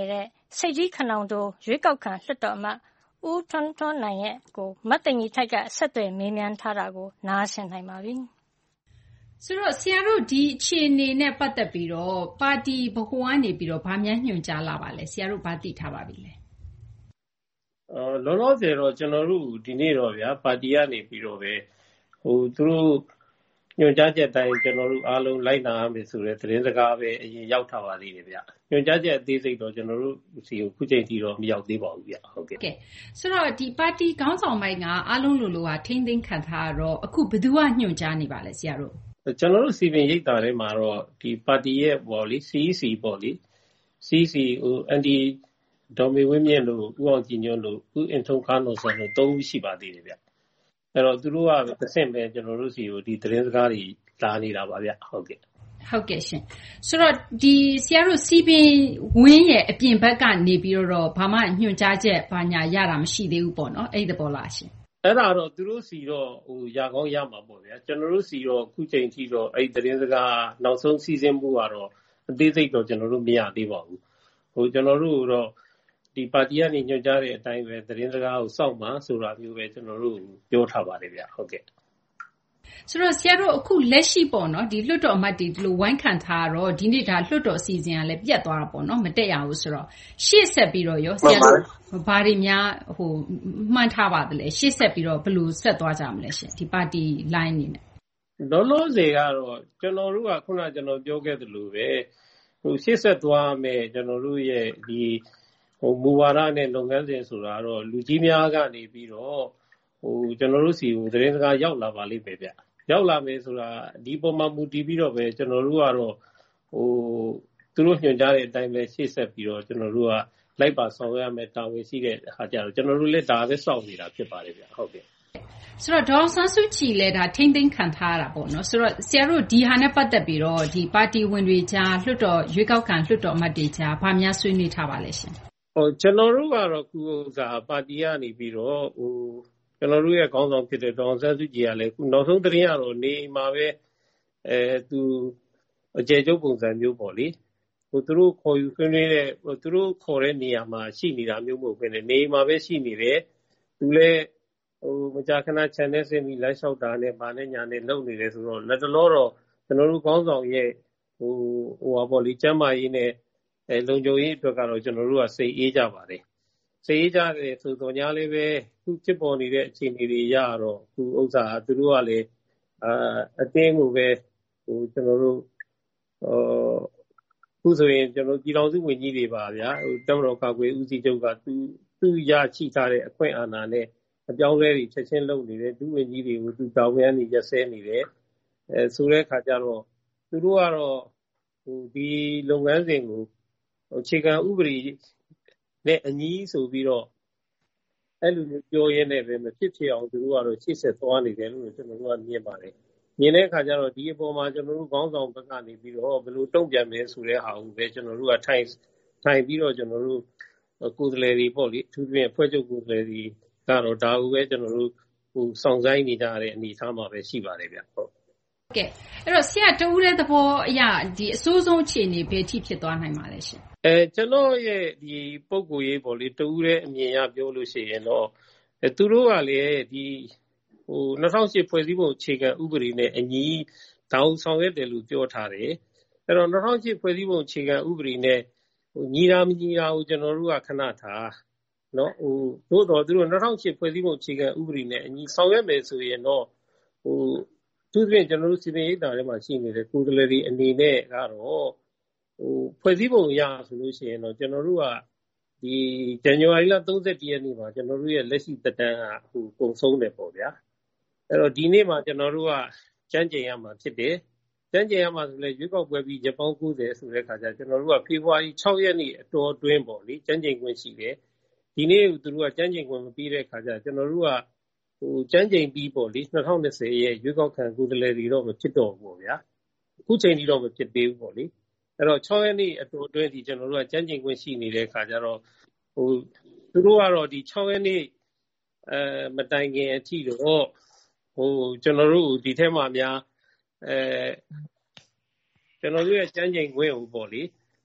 စိတ်ကြီးခဏောင်တိုရွေးကောက်ခံလွှတ်တော်အမတ်ဦးထွန်းထွန်းနိုင်ရဲ့ကိုမတ်သိင်ကြီးထိုက်ကဆက်သွယ်မေးမြန်းထားတာကိုနားဆင်နိုင်ပါပြီ။ဆိုတော့ဆရာတို့ဒီအခြေအနေနဲ့ပတ်သက်ပြီးတော့ပါတီဗဟိုကနေပြီးတော့ဗာများညွှန်ကြားလာပါလဲဆရာတို့ဗာသိထားပါပြီလဲ။အော်လောလောဆယ်တော့ကျွန်တော်တို့ဒီနေ့တော့ဗျာပါတီကနေပြီးတော့ပဲဟိုသူတို့ညွှန်ကြားချက်တိုင်းကျွန်တော်တို့အားလုံးလိုက်နာရမယ်ဆိုတဲ့သတင်းစကားပဲအရင်ရောက်ထားပါသေးတယ်ဗျ။ညွှန်ကြားချက်အသေးစိတ်တော့ကျွန်တော်တို့စီကိုခုချိန်ထိတော့မရောက်သေးပါဘူးဗျ။ဟုတ်ကဲ့။ကဲဆိုတော့ဒီပါတီခေါင်းဆောင်ပိုင်းကအားလုံးလိုလိုကထိမ့်သိမ်းခံထားတော့အခုဘယ်သူကညွှန်ကြားနေပါလဲဆရာတို့။ကျွန်တော်တို့စီပင်ရိပ်သာထဲမှာတော့ဒီပါတီရဲ့ပေါ့လေ C E C ပေါ့လေ C E C ဟိုအန်တီဒေါ်မေဝင်းမြင့်လို့ဦးအောင်ကြည်ညွန့်လို့ဦးအင်ထုံးခါနော်ဆန်လို့သုံးဦးရှိပါသေးတယ်ဗျ။အဲ့တော့သူတို့ကတစ်ဆင့်ပဲကျွန်တော်တို့စီကိုဒီသတင်းစကားတွေလာနေတာပါဗျဟုတ်ကဲ့ဟုတ်ကဲ့ရှင်ဆိုတော့ဒီဆရာတို့စီပင်ဝင်းရဲ့အပြင်ဘက်ကနေပြီးတော့ဘာမှညွှန်ကြားချက်ဘာညာရတာမရှိသေးဘူးပေါ့နော်အဲ့ဒီပေါ်လားရှင်အဲ့ဒါတော့သူတို့စီတော့ဟိုရကောင်းရမှာပေါ့ဗျာကျွန်တော်တို့စီတော့ခုချိန်ထိတော့အဲ့ဒီသတင်းစကားနောက်ဆုံးစီစဉ်မှုကတော့အသေးစိတ်တော့ကျွန်တော်တို့မရသေးပါဘူးဟိုကျွန်တော်တို့တော့ဒီပါတီကနေညွှန်ကြားတဲ့အတိုင်းပဲသတင်းစကားကိုစောင့်မှဆိုတာမျိုးပဲကျွန်တော်တို့ပြောထားပါတယ်ဗျဟုတ်ကဲ့ဆိုတော့ဆရာတို့အခုလက်ရှိပေါ့နော်ဒီလွှတ်တော်အမတ်တွေဒီလိုဝိုင်းခံထားတော့ဒီနေ့ဒါလွှတ်တော်အစီအစဉ်ကလည်းပြတ်သွားတာပေါ့နော်မတက်ရဘူးဆိုတော့ရှေ့ဆက်ပြီးတော့ရောဆရာတို့ဘာတွေများဟိုမှန်းထားပါသလဲရှေ့ဆက်ပြီးတော့ဘယ်လိုဆက်သွားကြမလဲရှင်ဒီပါတီ line အနေနဲ့လောလောဆယ်ကတော့ကျွန်တော်တို့ကခုနကျွန်တော်ပြောခဲ့သလိုပဲဟိုရှေ့ဆက်သွားမယ်ကျွန်တော်တို့ရဲ့ဒီဟိုမူဝါဒနဲ့လုပ်ငန်းစဉ်ဆိုတာတော့လူကြီးများကနေပြီးတော့ဟိုကျွန်တော်တို့စီကိုသတင်းစကားရောက်လာပါလိမ့်မယ်ဗျရောက်လာမယ်ဆိုတာဒီပုံမှန်မူတည်ပြီးတော့ပဲကျွန်တော်တို့ကတော့ဟိုသူတို့ညွှန်ကြားတဲ့အတိုင်းပဲရှေ့ဆက်ပြီးတော့ကျွန်တော်တို့ကလိုက်ပါဆောင်ရွက်ရမယ်တာဝန်ရှိတဲ့အခါကျတော့ကျွန်တော်တို့လည်းဒါပဲစောင့်နေတာဖြစ်ပါတယ်ဗျဟုတ်ကဲ့ဆိုတော့ဒေါ်ဆန်းစုကြည်လည်းဒါထိမ့်သိမ်းခံထားရတာပေါ့နော်ဆိုတော့ဆရာတို့ဒီဟာနဲ့ပတ်သက်ပြီးတော့ဒီပါတီဝင်တွေကြားလွှတ်တော်ရွေးကောက်ခံလွှတ်တော်အမတ်တွေကြားဗာများဆွေးနွေးထားပါလဲရှင်ဟိုကျွန်တော်တို့ကတော့ခုဥစ္စာပါတီကနေပြီးတော့ဟိုကျွန်တော်တို့ရဲ့ခေါင်းဆောင်ဖြစ်တဲ့ဒေါ်ဆန်းစုကြည်ကလည်းခုနောက်ဆုံးသတင်းရတော့နေမှာပဲအဲသူအကျေကျုပ်ပုံစံမျိုးပေါ့လေဟိုသူတို့ခေါ်ယူဆွေးနွေးတဲ့ဟိုသူတို့ခေါ်တဲ့နေရာမှာရှိနေတာမျိုးမဟုတ်ဘဲနဲ့နေမှာပဲရှိနေတယ်သူလည်းဟိုမကြာခဏ channel စင်ပြီး live လျှောက်တာနဲ့ဗာနဲ့ညာနဲ့လုပ်နေတယ်ဆိုတော့လက်တလောတော့ကျွန်တော်တို့ခေါင်းဆောင်ရဲ့ဟိုဟိုပါပေါ့လေကျမ်းမာရေးနဲ့အဲလုံခြုံရေးအတွက်ကတော့ကျွန်တော်တို့ကစိတ်အေးကြပါတယ်စိတ်အေးကြတယ်ဆိုတော့ညာလေးပဲခုဖြစ်ပေါ်နေတဲ့အခြေအနေတွေရတော့ခုဥစ္စာသူတို့ကလည်းအာအတင်းကိုပဲဟိုကျွန်တော်တို့ဟိုခုဆိုရင်ကျွန်တော်ပြည်တော်စုဝင်ကြီးတွေပါဗျာဟိုတမတော်ကာကွယ်ဦးစီးချုပ်ကသူသူရရှိထားတဲ့အခွင့်အာဏာနဲ့အပြောင်းလဲတွေချက်ချင်းလုပ်နေတယ်ဒုဝင်ကြီးတွေကိုသူတောင်းပန်နေရက်စဲနေတယ်အဲဆိုတဲ့ခါကျတော့သူတို့ကတော့ဟိုဒီလုပ်ငန်းစဉ်ကိုအခြေခံဥပဒေနဲ့အညီဆိုပြီးတော့အဲ့လိုမျိုးပြောရင်းနဲ့ပဲမဖြစ်ဖြစ်အောင်သူတို့ကတော့ရှေ့ဆက်သွားနေတယ်လို့ကျွန်တော်တို့ကမြင်ပါတယ်မြင်တဲ့အခါကျတော့ဒီအပေါ်မှာကျွန်တော်တို့ခေါင်းဆောင်ဘက်ကနေပြီးတော့ဘယ်လိုတုံ့ပြန်မလဲဆိုတဲ့ဟာကိုပဲကျွန်တော်တို့ကထိုင်ထိုင်ပြီးတော့ကျွန်တော်တို့ကိုယ်စားလှယ်တွေပေါ့လေအထူးသဖြင့်အဖွဲ့ချုပ်ကိုယ်စားလှယ်တွေကတော့ဒါကိုပဲကျွန်တော်တို့ဟိုစောင့်ဆိုင်နေကြတဲ့အနေအထားမှာပဲရှိပါတယ်ဗျဟုတ်ကဲ့အဲ့တော့ဆရာတဦးတဲ့သဘောအရဒီအစိုးဆုံးအခြေအနေဘယ်ထိဖြစ်သွားနိုင်မှာလဲရှင်အဲကျွန်တော်ရဲ့ဒီပုံကိုရေးပေါ့လေတဦးတဲ့အမြင်ရပြောလို့ရှိရင်တော့အဲသူတို့ကလေဒီဟို၂၀၀၈ဖွဲ့စည်းပုံအခြေခံဥပဒေနဲ့အညီတောင်းဆောင်ရွက်တယ်လို့ပြောထားတယ်အဲ့တော့၂၀၀၈ဖွဲ့စည်းပုံအခြေခံဥပဒေနဲ့ဟိုညီတာမညီတာကိုကျွန်တော်တို့ကခဏထားနော်ဟိုသို့တော်သူတို့၂၀၀၈ဖွဲ့စည်းပုံအခြေခံဥပဒေနဲ့အညီဆောင်ရွက်မယ်ဆိုရင်တော့ဟိုသူတို့ကျွန်တော်တို့စီပင်ရိပ်သာထဲမှာရှိနေတဲ့ကိုယ်စားလှယ်တွေအနေနဲ့ကတော့ဟိုဖွဲ့စည်းပုံရဆိုလို့ရှိရင်တော့ကျွန်တော်တို့ကဒီဇန်နဝါရီလ၃၁ရက်နေ့မှာကျွန်တော်တို့ရဲ့လက်ရှိသက်တမ်းကဟိုကုန်ဆုံးတယ်ပေါ့ဗျာအဲ့တော့ဒီနေ့မှာကျွန်တော်တို့ကကျန်းကျင်ရမှာဖြစ်တယ်ကျန်းကျင်ရမှာဆိုလဲရွေးကောက်ပွဲပြီးရက်ပေါင်း၉၀ဆိုတဲ့ခါကျကျွန်တော်တို့ကဖေဖော်ဝါရီ၆ရက်နေ့အတော်အတွင်းပေါ့လေကျန်းကျင်ခွင့်ရှိတယ်ဒီနေ့သူတို့ကကျန်းကျင်ခွင့်မပြီးတဲ့ခါကျကျွန်တော်တို့ကဟိုကျန်းကျင်ပြီးပေါ့လေ၂၀၂၀ရဲ့ရွေးကောက်ခံကိုယ်စားလှယ်တွေတော့မဖြစ်တော့ဘူးပေါ့ဗျာအခုချိန်ထိတော့မဖြစ်သေးဘူးပေါ့လေအဲ့တော့၆ရက်နေ့အတော်အတွင်းဒီကျွန်တော်တို့ကကျန်းကျင်ခွင့်ရှိနေတဲ့ခါကျတော့ဟိုသူတို့ကတော့ဒီ၆ရက်နေ့အဲမတိုင်ခင်အထိတော့ဟိုကျွန်တော်တို့ဒီထဲမှာများအဲကျွန်တော်တို့ရဲ့ကျန်းကျင်ခွင့်ကိုပေါ့လေ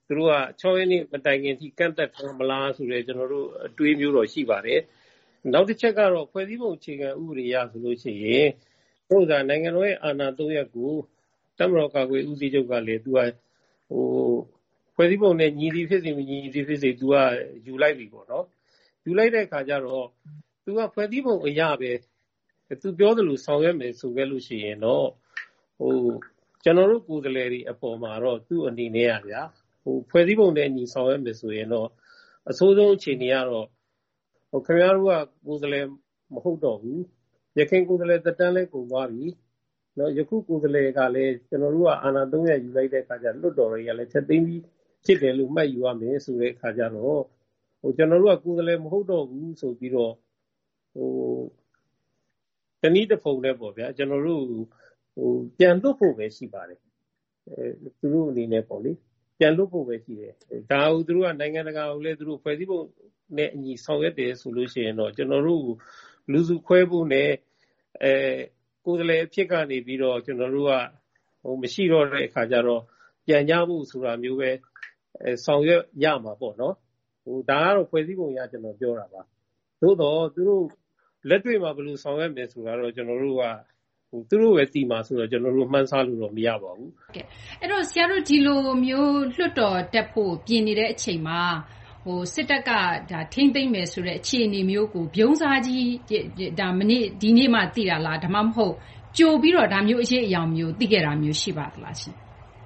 သူတို့က၆ရက်နေ့မတိုင်ခင်ထိကန့်သက်ထားမလားဆိုတဲ့ကျွန်တော်တို့အတွေးမျိုးတော့ရှိပါတယ်နောက်တစ်ချက်ကတော့ဖွဲ့စည်းပုံအခြေခံဥပဒေရဆိုလို့ရှိရင်ဥစ္စာနိုင်ငံတော်ရဲ့အာဏာသုံးရပ်ကိုတပ်မတော်ကာကွယ်ဦးစီးချုပ်ကလည်းသူကဟိုဖွဲ့စည်းပုံနဲ့ညီသည်ဖြစ်စေမညီသည်ဖြစ်စေသူကယူလိုက်ပြီပေါ့နော်ယူလိုက်တဲ့အခါကျတော့သူကဖွဲ့စည်းပုံအရပဲသူပြောသလိုဆောင်ရွက်မယ်ဆိုခဲ့လို့ရှိရင်တော့ဟိုကျွန်တော်တို့ကိုယ်စားလှယ်တွေအပေါ်မှာတော့သူ့အနေနဲ့ရဗျာဟိုဖွဲ့စည်းပုံနဲ့ညီဆောင်ရွက်မယ်ဆိုရင်တော့အဆိုးဆုံးအခြေအနေကတော့ဟိုခင်ဗျားတို့ကကိုယ်စားလှယ်မဟုတ်တော့ဘူးရခိုင်ကိုယ်စားလှယ်တက်တန်းလဲကုန်သွားပြီနော်ယခုကိုယ်စားလှယ်ကလည်းကျွန်တော်တို့ကအာဏာသုံးရယူလိုက်တဲ့အခါကျလွတ်တော်တွေကလည်းချက်သိမ်းပြီးဖြစ်တယ်လို့မှတ်ယူရမယ်ဆိုတဲ့အခါကျတော့ဟိုကျွန်တော်တို့ကကိုယ်စားလှယ်မဟုတ်တော့ဘူးဆိုပြီးတော့ဟိုတနည်းတစ်ဖုံနဲ့ပေါ့ဗျာကျွန်တော်တို့ဟိုပြန်လွတ်ဖို့ပဲရှိပါတယ်အဲသူတို့အနေနဲ့ပေါ့လေပြန်လွတ်ဖို့ပဲရှိတယ်ဒါကိုသူတို့ကနိုင်ငံတကာကိုလည်းသူတို့ဖွဲ့စည်းပုံနဲ့အညီဆောင်ရွက်တယ်ဆိုလို့ရှိရင်တော့ကျွန်တော်တို့လူစုခွဲဖို့နဲ့အဲကိုယ်စားလှယ်အဖြစ်ကနေပြီးတော့ကျွန်တော်တို့ကဟိုမရှိတော့တဲ့အခါကျတော့ပြန်ကြဖို့ဆိုတာမျိုးပဲအဲဆောင်ရွက်ရမှာပေါ့နော်ဟိုဒါကတော့ဖွဲ့စည်းပုံရကျွန်တော်ပြောတာပါသို့တော့သူတို့လက်တွေ့မှာဘယ်လိုဆောင်ရွက်မယ်ဆိုတာတော့ကျွန်တော်တို့ကဟိုသူတို့ပဲတည်မှာဆိုတော့ကျွန်တော်တို့မှန်းဆလို့တော့မရပါဘူးကဲအဲ့တော့ဆရာတို့ဒီလိုမျိုးလွှတ်တော်တက်ဖို့ပြင်နေတဲ့အချိန်မှာဟိုစစ်တပ်ကဒါထိမ့်သိမ့်မယ်ဆိုတဲ့အခြေအနေမျိုးကိုပြုံးစားကြီးဒါမနေ့ဒီနေ့မှသိတာလားဒါမှမဟုတ်ကြိုပြီးတော့ဒါမျိုးအရေးအယောင်မျိုးသိခဲ့တာမျိုးရှိပါသလားရှင်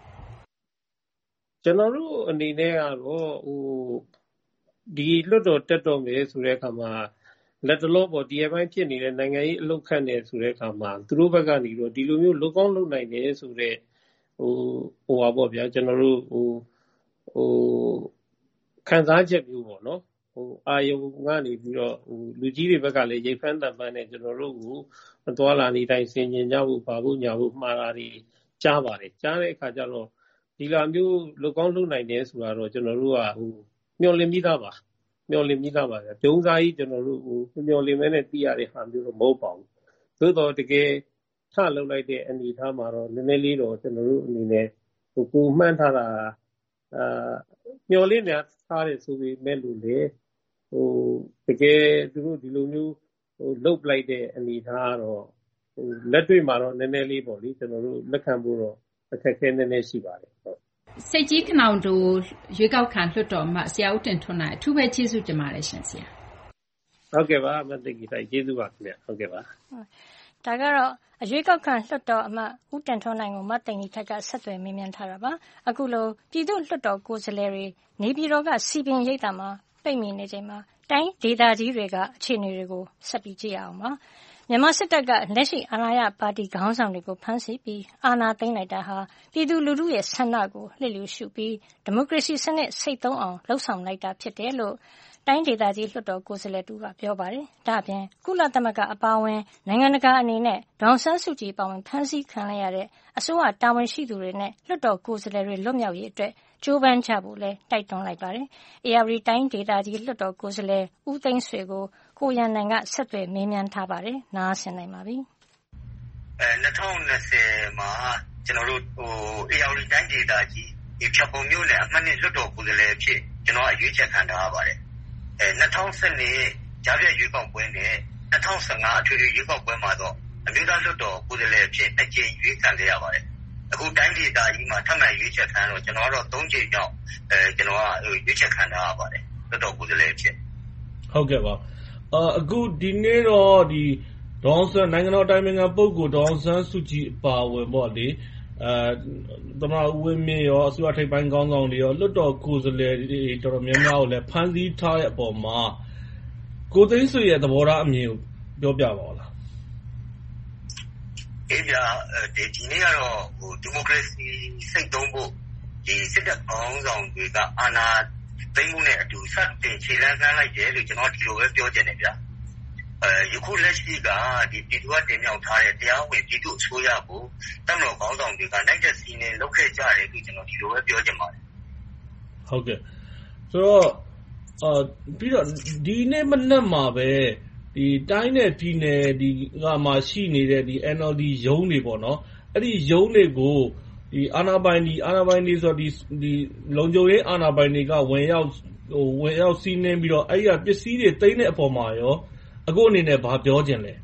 ကျွန်တော်တို့အနေနဲ့ကတော့ဟိုဒီလွတ်တော်တက်တော်မယ်ဆိုတဲ့အခါမှာလက်တလောပေါ်ဒီအပိုင်းဖြစ်နေတဲ့နိုင်ငံရေးအလုတ်ခတ်နေဆိုတဲ့အခါမှာသူတို့ဘက်ကနေတော့ဒီလိုမျိုးလုံကောင်းလုံနိုင်တယ်ဆိုတဲ့ဟိုဟိုပါပေါ့ဗျာကျွန်တော်တို့ဟိုဟိုခံစားချက်မျိုးပေါ့နော်ဟိုအာယုံကနေပြီးတော့ဟိုလူကြီးတွေဘက်ကလည်းရိတ်ဖမ်းတံပန်းနဲ့ကျွန်တော်တို့ကိုမတော်လာနေတိုင်းဆင်ញင်ကြဖို့ပါဖို့ညာဖို့မှားတာတွေကြားပါတယ်ကြားတဲ့အခါကျတော့ဒီလိုမျိုးလုံကောင်းလုံနိုင်တယ်ဆိုတာတော့ကျွန်တော်တို့ကဟိုမျှော်လင့်ပြီးသားပါမျှော်လင့်ပြီးသားပါဗျာပြုံးစားကြီးကျွန်တော်တို့ဟိုမျှော်လင့်မဲနဲ့သိရတဲ့ဟာမျိုးတော့မဟုတ်ပါဘူးသို့တော့တကယ်ထလုပ်လိုက်တဲ့အနေထားမှာတော့နည်းနည်းလေးတော့ကျွန်တော်တို့အနေနဲ့ဟိုကိုမှန်းထားတာအာမျှော်လင့်နေထားတဲ့ဆိုပြီးမဲ့လို့လေဟိုတကယ်သူတို့ဒီလိုမျိုးဟိုလုတ်လိုက်တဲ့အနေထားတော့ဟိုလက်တွေ့မှာတော့နည်းနည်းလေးပေါ့လေကျွန်တော်တို့လက်ခံဖို့တော့အခက်အခဲနည်းနည်းရှိပါတယ်ဟုတ်စိတ်ကြီးခနောင်တို့ရွေးကောက်ခံလွှတ်တော်မှာဆရာဦးတင်ထွန်းနိုင်အထူးပဲကျေးဇူးတင်ပါတယ်ရှင်ဆရာဟုတ်ကဲ့ပါမသိကြီးတိုင်းကျေးဇူးပါခင်ဗျဟုတ်ကဲ့ပါဒါကတော့အရွေးကောက်ခံလွှတ်တော်အမတ်ဦးတင်ထွန်းနိုင်ကိုမသိကြီးထက်ကဆက်သွယ်မေးမြန်းထားတာပါအခုလိုပြည်သူ့လွှတ်တော်ကိုယ်စားလှယ်တွေနေပြည်တော်ကစီပင်ရိပ်သာမှာပိတ်မိနေချိန်မှာတိုင်းဒေသကြီးတွေကအခြေအနေတွေကိုဆက်ပြီးကြည့်အောင်ပါမြန်မာစစ်တပ်ကလက်ရှိအာဏာရပါတီခေါင်းဆောင်တွေကိုဖမ်းဆီးပြီးအာဏာသိမ်းလိုက်တာဟာပြည်သူလူထုရဲ့ဆန္ဒကိုလှစ်လျူရှုပြီးဒီမိုကရေစီစနစ်စိတ်သုံးအောင်လှုပ်ဆောင်လိုက်တာဖြစ်တယ်လို့တိုင်းဒေသကြီးလွှတ်တော်ကိုယ်စားလှယ်တူကပြောပါတယ်။ဒါ့အပြင်ကုလသမဂ္ဂအပါအဝင်နိုင်ငံတကာအနေနဲ့ဒေါ်အောင်ဆန်းစုကြည်ပါဝင်ဖမ်းဆီးခံရတဲ့အစိုးရတာဝန်ရှိသူတွေနဲ့လွှတ်တော်ကိုယ်စားလှယ်တွေလွတ်မြောက်ရေးအတွက်ကြိုးပမ်းကြဖို့လည်းတိုက်တွန်းလိုက်ပါတယ်။ ဧရာဝတီတိုင်းဒေသကြီးလွှတ်တော်ကိုယ်စားလှယ်ဦးသိန်းဆွေကိုကိုရန်နိုင်ကဆက်သွယ်မေးမြန်းထားပါတယ်။နားဆင်နိုင်ပါပြီ။အဲ၂၀၂၀မှာကျွန်တော်တို့ဟိုဧရာဝတီတိုင်းဒေသကြီးဒီဖြတ်ပုံမျိုးနဲ့အမှတ်နှစ်လွှတ်တော်ကိုယ်စားလှယ်ဖြစ်ကျွန်တော်အရွေးချယ်ခံထားရပါတယ်။အဲ၂၀၁၂ကြားပြည့်ရွေးကောက်ပွဲနဲ့၂၀၁၅အထွေထွေရွေးကောက်ပွဲမှာတော့အမျိုးသားလွှတ်တော်ကိုယ်စားလှယ်ဖြစ်နှစ်ကြိမ်ရွေးခံခဲ့ရပါတယ်။အခုတိုင်းဒေသကြီးမှာထပ်မံရွေးချယ်ခံတော့ကျွန်တော်ကတော့သုံးကြိမ်ကြောင့်အဲကျွန်တော်ကရွေးချယ်ခံထားရပါတယ်လွှတ်တော်ကိုယ်စားလှယ်ဖြစ်ဟုတ်ကဲ့ပါအခုဒီနေ့တော့ဒီဒေါ်အောင်ဆန်းနိုင်ငံတော်အတိုင်ပင်ခံပုဂ္ဂိုလ်ဒေါ်အောင်ဆန်းစုကြည်အပါအဝင်ပေါ့လေအဲသမ္မတဦးဝင်းမြင့်ရောအစိုးရထိပ်ပိုင်းခေါင်းဆောင်တွေရောလွှတ်တော်ကိုယ်စားလှယ်တွေတော်တော်များများကိုလည်းဖမ်းဆီးထားတဲ့အပေါ်မှာကိုသိန်းဆွေရဲ့သဘောထားအမြင်ကိုပြောပြပါဦးလားအေးဗျာဒီနေ့ကတော့ဟိုဒီမိုကရေစီစိတ်သုံးဖို့ဒီစစ်တပ်ခေါင်းဆောင်တွေကအာဏာသိမ်းမှုနဲ့အတူစတင်ခြေလှမ်းလှမ်းလိုက်တယ်လို့ကျွန်တော်ဒီလိုပဲပြောချင်တယ်ဗျာအဲယခုလက်ရှိကဒီပြည်သူ့တင်မြှောက်ထားတဲ့တရားဝင်ပြည်သူ့အစိုးရကိုတမန်တော်ခေါင်းဆောင်တွေကနိုင်တဲ့စီးနေလုပ်ခဲ့ကြတယ်လို့ကျွန်တော်ဒီလိုပဲပြောချင်ပါတယ်ဟုတ်ကဲ့ဆိုတော့အာပြီးတော့ဒီနေ့မနက်မှာပဲဒီတိုင်းနဲ့ပြည်နယ်ဒီကမှာရှိနေတဲ့ဒီ N L D ရုံးတွေပေါ့နော်အဲ့ဒီရုံးတွေကိုဟဒီအာဏာပိုင်ဒီအာဏာပိုင်တွေဆိုတော့ဒီဒီလုံခြုံရေးအာဏာပိုင်တွေကဝင်ရောက်ဟိုဝင်ရောက်စီးနှင်းပြီးတော့အဲ့ဒီပစ္စည်းတွေသိမ်းတဲ့အပေါ်မှာရောအခုအနေနဲ့ဘာပြောချင်လဲ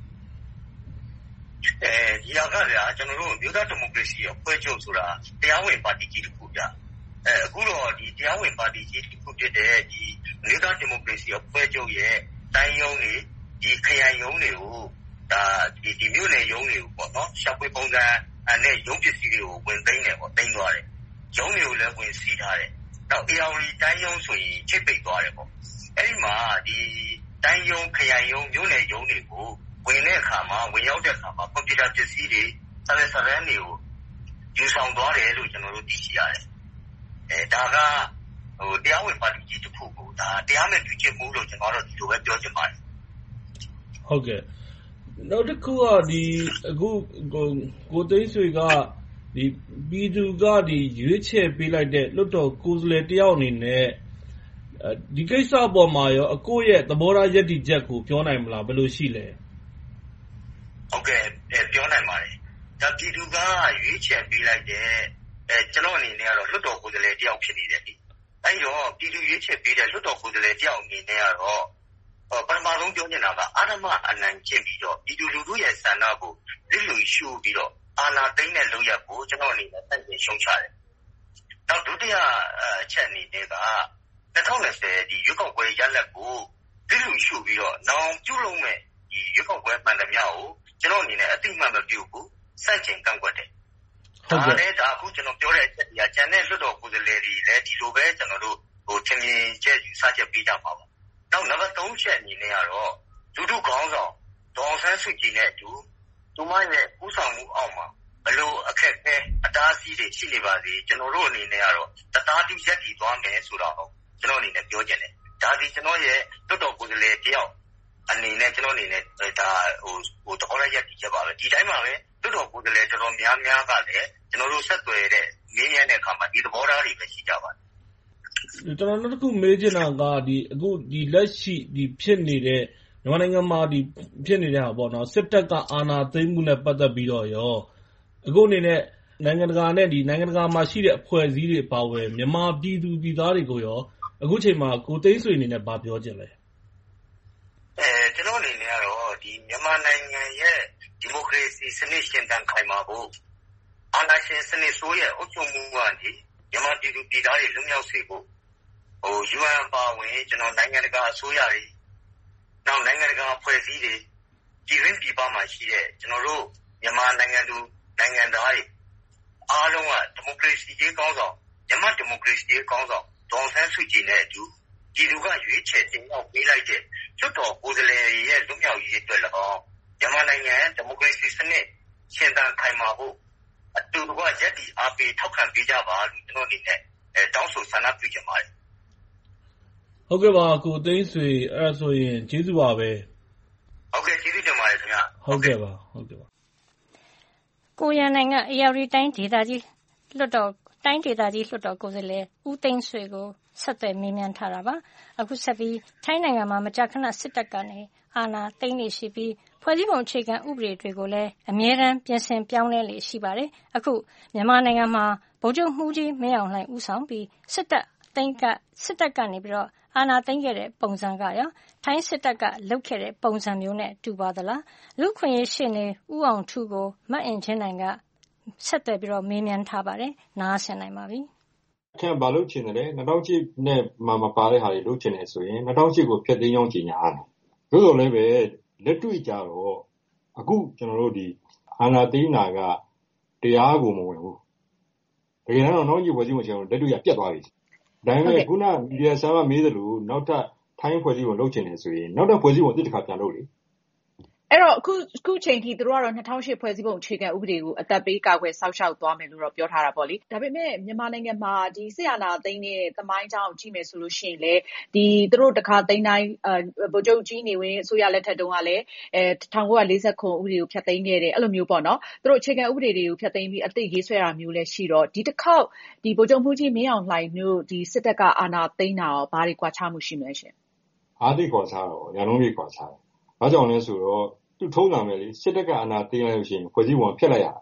အဲဒီဟာကဗျာကျွန်တော်တို့မြို့သားဒီမိုကရေစီရဲ့ဖွဲ့ချုပ်ဆိုတာတရားဝင်ပါတီကြီးတစ်ခုဗျာအဲအခုတော့ဒီတရားဝင်ပါတီကြီးတစ်ခုဖြစ်တဲ့ဒီမြို့သားဒီမိုကရေစီရဲ့ဖွဲ့ချုပ်ရဲ့တိုင်းရုံးတွေဒီခရိုင်ရုံးတွေကိုဒါဒီဒီမြို့နယ်ရုံးတွေကိုပေါ့နော်ရှောက်ပွေပုံစံနဲ့ရုံးပစ္စည်းတွေကိုဝင်သိမ်းတယ်ပေါ့သိမ်းသွားတယ်ရုံးတွေကိုလည်းဝင်စီးထားတယ်နောက် A R D တိုင်းရုံးဆိုရင်ချိတ်ပိတ်သွားတယ်ပေါ့အဲ့ဒီမှာဒီတိုင်းရုံးခရိုင်ရုံးမြို့နယ်ရုံးတွေကိုဝင်တဲ့အခါမှာဝင်ရောက်တဲ့အခါမှာကွန်ပျူတာပစ္စည်းတွေစာရွက်စာတမ်းတွေကိုယူဆောင်သွားတယ်လို့ကျွန်တော်တို့သိရှိရတယ်အဲဒါကဟိုတရားဝင်ပါတီကြီးတစ်ခုကိုဒါတရားမဲ့ပြုချင်မှုလို့ကျွန်တော်တို့ဒီလိုပဲပြောချင်ပါတယ်ဟုတ်ကဲ့နောက်တစ်ခုကဒီအခုကိုကိုသိန်းဆွေကဒီပြည်သူကဒီရွေးချယ်ပေးလိုက်တဲ့လွှတ်တော်ကိုယ်စားလှယ်တယောက်အနေနဲ့ဒီကိစ္စအပေါ်မှာရောအကိုရဲ့သဘောထားယက်တီချက်ကိုပြောနိုင်မလားဘယ်လိုရှိလဲဟုတ်ကဲ့ပြောနိုင်ပါတယ်ဒါပြည်သူကရွေးချယ်ပေးလိုက်တဲ့အဲကျွန်တော်အနေနဲ့ကတော့လွှတ်တော်ကိုယ်စားလှယ်တယောက်ဖြစ်နေတယ်ဒီအဲဒီတော့ပြည်သူရွေးချယ်ပေးတဲ့လွှတ်တော်ကိုယ်စားလှယ်တယောက်အနေနဲ့ကတော့ပထမဆုံးပြောချင်တာကအာဏာမအနိုင်ကျင့်ပြီးတော့ပြည်သူလူထုရဲ့ဆန္ဒကိုလစ်လျူရှုပြီးတော့အာဏာသိမ်းတဲ့လုပ်ရပ်ကိုကျွန်တော်အနေနဲ့ဆက်ပြီးရှုံချတယ်။နောက်ဒုတိယအချက်အနေနဲ့က၂၀၂၀ဒီရွေးကောက်ပွဲရလဒ်ကိုလစ်လျူရှုပြီးတော့နောင်ပြုလုပ်မဲ့ဒီရွေးကောက်ပွဲမှန်သမျှကိုကျွန်တော်အနေနဲ့အတိအမှန်မပြုဘူးစန့်ကျင်ကန့်ကွက်တယ်။ဒါလည်းဒါအခုကျွန်တော်ပြောတဲ့အချက်ကြီးကကျန်တဲ့လွှတ်တော်ကိုယ်စားလှယ်တွေလည်းဒီလိုပဲကျွန်တော်တို့ဟိုထင်မြင်ချက်ယူဆချက်ပေးကြပါပါ။နောက်နံပါတ်၃ချက်အနေနဲ့ကတော့လူထုခေါင်းဆောင်ဒေါ်အောင်ဆန်းစုကြည်နဲ့အတူသူမရဲ့ဥဆောင်မှုအောက်မှာဘလို့အခက်အခဲအတားအဆီးတွေရှိနေပါသေးကျွန်တော်တို့အနေနဲ့ကတော့တသားတူရက်တည်သွားမယ်ဆိုတော့ကျွန်တော်အနေနဲ့ပြောချင်တယ်ဒါဒီကျွန်တော်ရဲ့လွှတ်တော်ကိုယ်စားလှယ်တယောက်အနေနဲ့ကျွန်တော်အနေနဲ့ဒါဟိုဟိုတော်ရရက်တည်ချက်ပါပဲဒီတိုင်းမှာပဲလွှတ်တော်ကိုယ်စားလှယ်တော်တော်များများကလည်းကျွန်တော်တို့ဆက်သွယ်တဲ့မင်းရဲ့အခါမှာဒီသဘောထားတွေပဲရှိကြပါတယ်ကျွန်တော်တို့ကမေးချင်တာကဒီအခုဒီလက်ရှိဒီဖြစ်နေတဲ့မြန်မာနိုင်ငံမှာဒီဖြစ်နေတဲ့ဟာပေါ့နော်စစ်တပ်ကအာဏာသိမ်းမှုနဲ့ပတ်သက်ပြီးတော့ရောအခုအနေနဲ့နိုင်ငံတကာနဲ့ဒီနိုင်ငံတကာမှာရှိတဲ့အဖွဲ့အစည်းတွေပါဝင်မြန်မာပြည်သူပြည်သားတွေကိုရောအခုချိန်မှာကိုသိန်းဆွေအနေနဲ့ဗာပြောချင်လဲအဲကျွန်တော်အနေနဲ့ကတော့ဒီမြန်မာနိုင်ငံရဲ့ဒီမိုကရေစီစနစ်ရှင်သန်ခိုင်မာဖို့အာဏာရှင်စနစ်ဆိုးရဲ့အုပ်ချုပ်မှုကနေမြန်မာပြည်သူပြည်သားတွေလွတ်မြောက်စေဖို့ဟို U N ပါဝင်ကျွန်တော်နိုင်ငံတကာအစိုးရတွေနောက်နိုင်ငံတကာအဖွဲ့အစည်းတွေပြည်တွင်းပြည်ပမှာရှိတဲ့ကျွန်တော်တို့မြန်မာနိုင်ငံသူနိုင်ငံသားတွေအားလုံးကဒီမိုကရေစီရေးကောင်းဆောင်မြန်မာဒီမိုကရေစီရေးကောင်းဆောင်ဒေါ်ဆန်းစုကြည်နဲ့အတူပြည်သူကရွေးချယ်တင်မြှောက်ပေးလိုက်တဲ့လွှတ်တော်ကိုယ်စားလှယ်ရဲ့လွတ်မြောက်ရေးအတွက်၎င်းမြန်မာနိုင်ငံဒီမိုကရေစီစနစ်ရှင်သန်ခိုင်မာဖို့အတူတကွရက်တီအားပေးထောက်ခံပေးကြပါလို့ကျွန်တော်အနေနဲ့အဲတောင်းဆိုဆန္ဒပြုချင်ပါတယ်ဟုတ်ကဲ့ပါကိုသိန်းဆွေအဲ့ဒါဆိုရင်ကျေးဇူးပါပဲဟုတ်ကဲ့ကျေးဇူးတင်ပါတယ်ခင်ဗျဟုတ်ကဲ့ပါဟုတ်ကဲ့ပါကိုရန်နိုင်က A R D တိုင်းဒေသကြီးလွှတ်တော်တိုင်းဒေသကြီးလွှတ်တော်ကိုယ်စားလှယ်ဦးသိန်းဆွေကိုဆက်သွယ်မေးမြန်းထားတာပါအခုဆက်ပြီးထိုင်းနိုင်ငံမှာမကြာခဏစစ်တပ်ကနေအာဏာသိမ်းနေရှိပြီးဖွဲ့စည်းပုံအခြေခံဥပဒေတွေကိုလည်းအမြဲတမ်းပြင်ဆင်ပြောင်းလဲလေရှိပါတယ်အခုမြန်မာနိုင်ငံမှာဗိုလ်ချုပ်မှုကြီးမင်းအောင်လှိုင်ဦးဆောင်ပြီးစစ်တပ်သိမ်းကစစ်တပ်ကနေပြီးတော့အာဏာသိမ်းခဲ့တဲ့ပုံစံကရောထိုင်းစစ်တပ်ကလုပ်ခဲ့တဲ့ပုံစံမျိုးနဲ့တူပါသလားလူခွင့်ရေးရှင်းနေဦးအောင်ထူးကိုမတ်အင်ချင်းနိုင်ကဆက်သွယ်ပြီးတော့မေးမြန်းထားပါတယ်နားဆင်နိုင်ပါပြီခင်ဗျာဘာလို့ချင်တယ်လဲ၂၀၀၈နဲ့မှမပါတဲ့ဟာတွေလုပ်ချင်တယ်ဆိုရင်၂၀၀၈ကိုဖျက်သိမ်းကြောင်းကြီးညာရတယ်သို့တော်လည်းပဲလက်တွေ့ကြတော့အခုကျွန်တော်တို့ဒီအာဏာသိမ်းတာကတရားကိုမဝင်ဘူးတကယ်တော့နောက်ကြီးဝယ်စီဝင်ချင်လက်တွေ့ရပြတ်သွားပြီဒါပေမဲ့ခုနမီဒီယာဆာကမေးသလိုနောက်ထပ်ထိုင်းဖွဲ့စည်းပုံလုပ်ချင်တယ်ဆိုရင်နောက်ထပ်ဖွဲ့စည်းပုံအသစ်တစ်ခါပြန်လုပ်လေအဲ့တော့အခုအခုချိန်ထိသူတို့ကတော့၂၀၀၈ဖွဲ့စည်းပုံအခြေခံဥပဒေကိုအသက်ပေးကာကွယ်စောင့်ရှောက်သွားမယ်လို့တော့ပြောထားတာပေါ့လေဒါပေမဲ့မြန်မာနိုင်ငံမှာဒီစစ်အာဏာသိမ်းတဲ့သမိုင်းကြောင်းကြည့်မယ်ဆိုလို့ရှိရင်လေဒီသူတို့တစ်ခါသိမ်းတိုင်းဗိုလ်ချုပ်ကြီးနေဝင်အစိုးရလက်ထက်တုန်းကလည်းအဲ၁၉၄၇ဥပဒေကိုဖျက်သိမ်းခဲ့တယ်အဲ့လိုမျိုးပေါ့နော်သူတို့အခြေခံဥပဒေတွေကိုဖျက်သိမ်းပြီးအသစ်ရေးဆွဲတာမျိုးလည်းရှိတော့ဒီတစ်ခေါက်ဒီဗိုလ်ချုပ်မှုကြီးမင်းအောင်လှိုင်မျိုးဒီစစ်တပ်ကအာဏာသိမ်းတာရောဘာတွေကွာခြားမှုရှိမလဲရှင်အားသိကွာခြားတော့ညာလုံးကြီးကွာခြားတယ်ဘာကြောင့်လဲဆိုတော့သူထုံးတာပဲလေစစ်တပ်ကအာဏာသိမ်းလိုက်လို့ရှိရင်ဖွဲ့စည်းပုံဖျက်လိုက်ရတယ်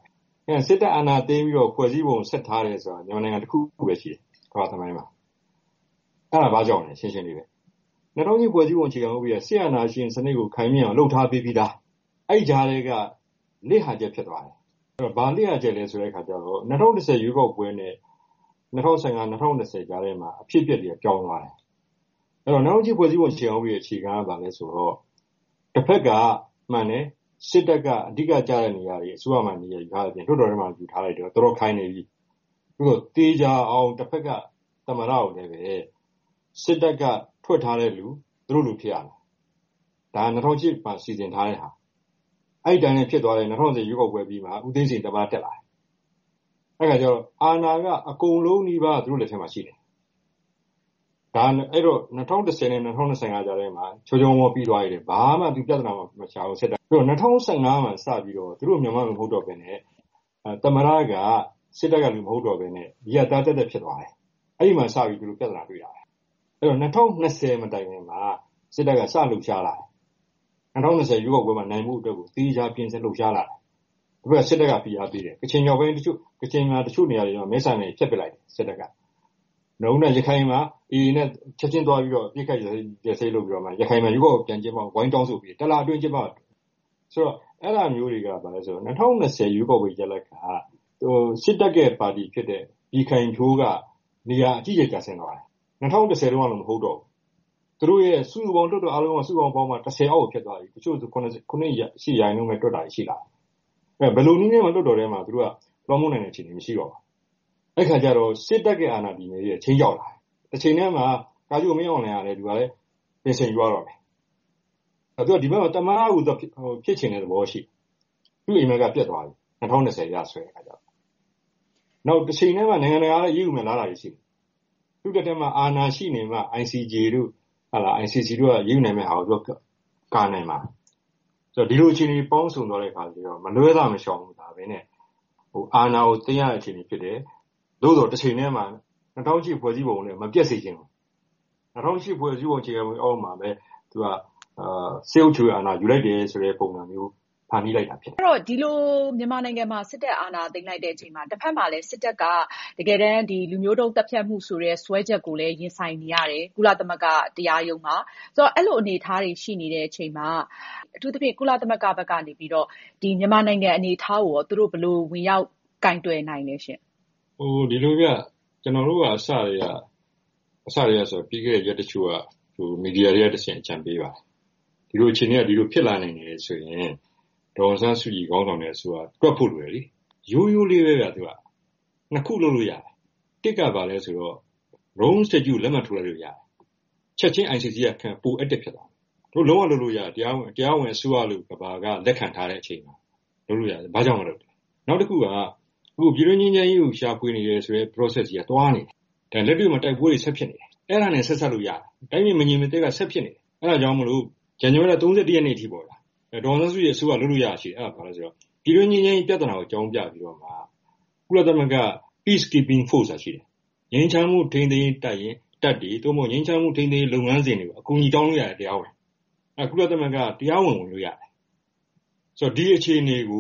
အဲစစ်တပ်အာဏာသိမ်းပြီးတော့ဖွဲ့စည်းပုံဆက်ထားတယ်ဆိုတာမြန်မာနိုင်ငံတစ်ခုပဲရှိတယ်ကမ္ဘာသမိုင်းမှာအဲ့ဒါဘာကြောင့်လဲရှင်းရှင်းလေးပဲနှစ်ထောင်ကြီးဖွဲ့စည်းပုံအခြေခံဥပဒေကစစ်အာဏာရှင်စနစ်ကိုခိုင်မြဲအောင်လှုပ်ထားပေးပြီးသားအဲ့ကြားတွေကလက်ဟာချက်ဖြစ်သွားတယ်အဲ့တော့ဘာလက်ဟာချက်လဲဆိုတဲ့အခါကျတော့နှစ်ထောင်တစ်ဆယ်ရွေးကောက်ပွဲနဲ့နှစ်ထောင်ဆယ်ငါ နှစ်ထောင်၂၀ကြားထဲမှာအဖြစ်အပျက်တွေပြောင်းသွားတယ်အဲ့တော့နှစ်ထောင်ကြီးဖွဲ့စည်းပုံအခြေခံဥပဒေအခြေခံကဘာလဲဆိုတော့တစ်ဖက်ကမှန်တယ်စစ်တပ်ကအဓိကကြားတဲ့နေရာတွေအစိုးရမှနေရာယူထားတယ်ပြင်တော်တော်များများယူထားလိုက်တော့တော်တော်ခိုင်းနေပြီပြီးတော့တေးကြအောင်တစ်ဖက်ကသမရကိုလည်းပဲစစ်တပ်ကထွက်ထားတဲ့လူသူတို့လူဖြစ်ရမယ်ဒါနှစ်ထောင်၈မှာစီစဉ်ထားတဲ့ဟာအဲ့တိုင်းနဲ့ဖြစ်သွားတဲ့နှစ်ထောင်၁၀ရွေးကောက်ပွဲပြီးမှဦးသိန်းစိန်သမရတက်လာတယ်အဲ့ကကျတော့အာဏာကအကုန်လုံးနှီးပါသူတို့လက်ထဲမှာရှိတယ်ဒါအဲ့တော့နှစ်ထောင်၁၀နဲ့နှစ်ထောင်၂၅ကြားထဲမှာချိုးချုံမောပြီးသွားရတယ်ဘာမှသူပြဿနာမရှာဘူးစစ်တပ်ပြီးတော့နှစ်ထောင်၁၅မှာစပြီးတော့သူတို့မြန်မာမဟုတ်တော့ဘဲနဲ့သမရကစစ်တပ်ကလူမဟုတ်တော့ဘဲနဲ့ရတာတက်တက်ဖြစ်သွားတယ်အဲ့ဒီမှာစပြီးသူတို့ပြဿနာတွေ့တာပဲအဲ့တော့နှစ်ထောင်၂၀မတိုင်ခင်မှာစစ်တပ်ကစလှုပ်ရှားလာတယ်နှစ်ထောင်၂၀ရွေးကောက်ပွဲမှာနိုင်မှုအတွက်ကိုတေးချပြင်ဆင်လှုပ်ရှားလာတယ်ဒီဘက်စစ်တပ်ကပြအားပေးတယ်ကချင်ရောက်ပိုင်းတချို့ကချင်မှာတချို့နေရာတွေမှာမဲဆန္ဒနယ်ဖျက်ပစ်လိုက်တယ်စစ်တပ်ကနှုံးနဲ့ရခိုင်မှာအေးနဲ့ချက်ချင်းသွားပြီးတော့ပြစ်ခတ်ရစိတ်လုပ်ပြီးတော့မှရခိုင်မှာရွေးကောက်ပြန်ကျင်းပဝိုင်းတောင်းဆိုပြီးတလားအတွင်းကျင်းပဆိုတော့အဲ့ဒါမျိုးတွေကဘာလဲဆိုတော့နှစ်ထောင်၂၀ရွေးကောက်ပွဲရလက်ကဟိုစစ်တပ်ရဲ့ပါတီဖြစ်တဲ့ပြည်ခိုင်ဖြိုးကနေရာအကြီးကြီးကျဆင်းသွားတယ်နှစ်ထောင်၁၀တော့လည်းမဟုတ်တော့ဘူးသူတို့ရဲ့စုစုပေါင်းတွတ်တော့အားလုံးကစုပေါင်းပေါင်းမှာ၁၀အောက်ဖြစ်သွားပြီတချို့ဆို9ရရှိရိုင်းလုံးပဲတွတ်တာရှိလာအဲဘယ်လိုနည်းနဲ့မှတွတ်တော်ထဲမှာသူတို့ကလွှမ်းမိုးနိုင်တဲ့အခြေအနေမရှိတော့ဘူးအဲ့ခါကျတော့စစ်တပ်ရဲ့အာဏာတည်မြဲရေးချင်းရောက်လာတယ်တစ်ချိန်တည်းမှာကာကျိုမင်းအောင်လှိုင်ရတယ်သူကလည်းပြင်ဆင်ယူရတော့တယ်အဲ့တော့ဒီဘက်မှာတမန်အားကိုဖြစ်ချင်တဲ့သဘောရှိသူ့အိမ်မက်ကပြတ်သွားပြီနှစ်ထောင်၂၀ရဆွဲခါကျတော့နောက်တစ်ချိန်တည်းမှာနိုင်ငံတကာလည်းရေးယူမယ်လားလာရှိတယ်သူ့တက်တက်မှာအာဏာရှိနေမှာ I C J တို့ဟာလား I C C တို့ကရေးယူနိုင်မယ့်ဟာကိုသူကကာနိုင်မှာဆိုတော့ဒီလိုအခြေအနေပေါင်းစုံသွားတဲ့အခါကျတော့မလွဲတာမရှောင်ဘူးဒါပဲနဲ့ဟိုအာဏာကိုသိရတဲ့အခြေအနေဖြစ်တယ်သို့သောတစ်ချိန်တည်းမှာနှစ်ထောင်၈ဖွဲ့စည်းပုံနဲ့မပြတ်စေခြင်းနှစ်ထောင်၈ဖွဲ့စည်းပုံအခြေခံပုံအောက်မှာပဲသူကအာစေအုပ်ချုပ်အာဏာယူလိုက်တယ်ဆိုတဲ့ပုံစံမျိုးဖန်တီးလိုက်တာဖြစ်တယ်အဲ့တော့ဒီလိုမြန်မာနိုင်ငံမှာစစ်တပ်အာဏာသိမ်းလိုက်တဲ့အချိန်မှာတစ်ဖက်မှာလည်းစစ်တပ်ကတကယ်တမ်းဒီလူမျိုးတုံးတပ်ဖြတ်မှုဆိုတဲ့စွဲချက်ကိုလည်းရင်ဆိုင်နေရတယ်ကုလသမဂ္ဂတရားရုံးမှာဆိုတော့အဲ့လိုအနေအထားတွေရှိနေတဲ့အချိန်မှာအထူးသဖြင့်ကုလသမဂ္ဂဘက်ကနေပြီးတော့ဒီမြန်မာနိုင်ငံအနေအထားကိုသူတို့ဘယ်လိုဝင်ရောက်ကင်တွယ်နိုင်လဲရှင်ဟိုဒီလိုကကျွန်တော်တို့ကအစတွေကအစတွေကဆိုပြီးခဲ့တဲ့ရက်တချို့ကဟိုမီဒီယာတွေကတဆင့်အကြံပေးပါတယ်ဒီလိုအခြေအနေကဒီလိုဖြစ်လာနိုင်တယ်ဆိုရင်ဒေါ်ဆန်းစုကြည်ခေါင်းဆောင်တဲ့ဆိုတာတွက်ဖို့လွယ်လေရိုးရိုးလေးပဲဗျသူကနှစ်ခုလုပ်လို့ရတယ်တစ်ကပါလဲဆိုတော့ Rome Statute လက်မှတ်ထိုးလိုက်လို့ရတယ်ချက်ချင်း I C C ကခံပို active ဖြစ်သွားတို့လုံးဝလုပ်လို့ရတရားဝင်တရားဝင်အစိုးရလို့ကဘာကလက်ခံထားတဲ့အချိန်မှာလုပ်လို့ရတယ်ဘာကြောင့်မလုပ်လဲနောက်တစ်ခုကအခုပြည်တွင်းချင်းချင်းကြီးကိုရှာဖွေနေတယ်ဆိုရဲ process ကြီးကတွားနေတယ်ဒါလက်တွေ့မှာတိုက်ပွဲတွေဆက်ဖြစ်နေတယ်အဲ့ဒါနဲ့ဆက်ဆက်လို့ရတယ်တိုင်းပြည်မငြိမ်မသက်ကဆက်ဖြစ်နေတယ်အဲ့ဒါကြောင့်မလို့ဇန်နဝါရီလ၃၁ရက်နေ့အထိပေါ့လားဒေါ်ဆန်းစုကြည်အစိုးရလုပ်လို့ရရှိတယ်အဲ့ဒါဘာလဲဆိုတော့ပြည်တွင်းချင်းချင်းပြဿနာကိုကြောင်းပြပြီးတော့မှကုလသမဂ္ဂ peacekeeping force ရှိတယ်ငြိမ်းချမ်းမှုထိန်းသိမ်းတပ်ရင်တပ်တွေတို့မို့ငြိမ်းချမ်းမှုထိန်းသိမ်းလုပ်ငန်းစဉ်တွေကိုအကူအညီတောင်းလို့ရတယ်တရားဝင်အဲ့ကုလသမဂ္ဂတရားဝင်ဝင်လို့ရတယ်ဆိုတော့ဒီအခြေအနေကို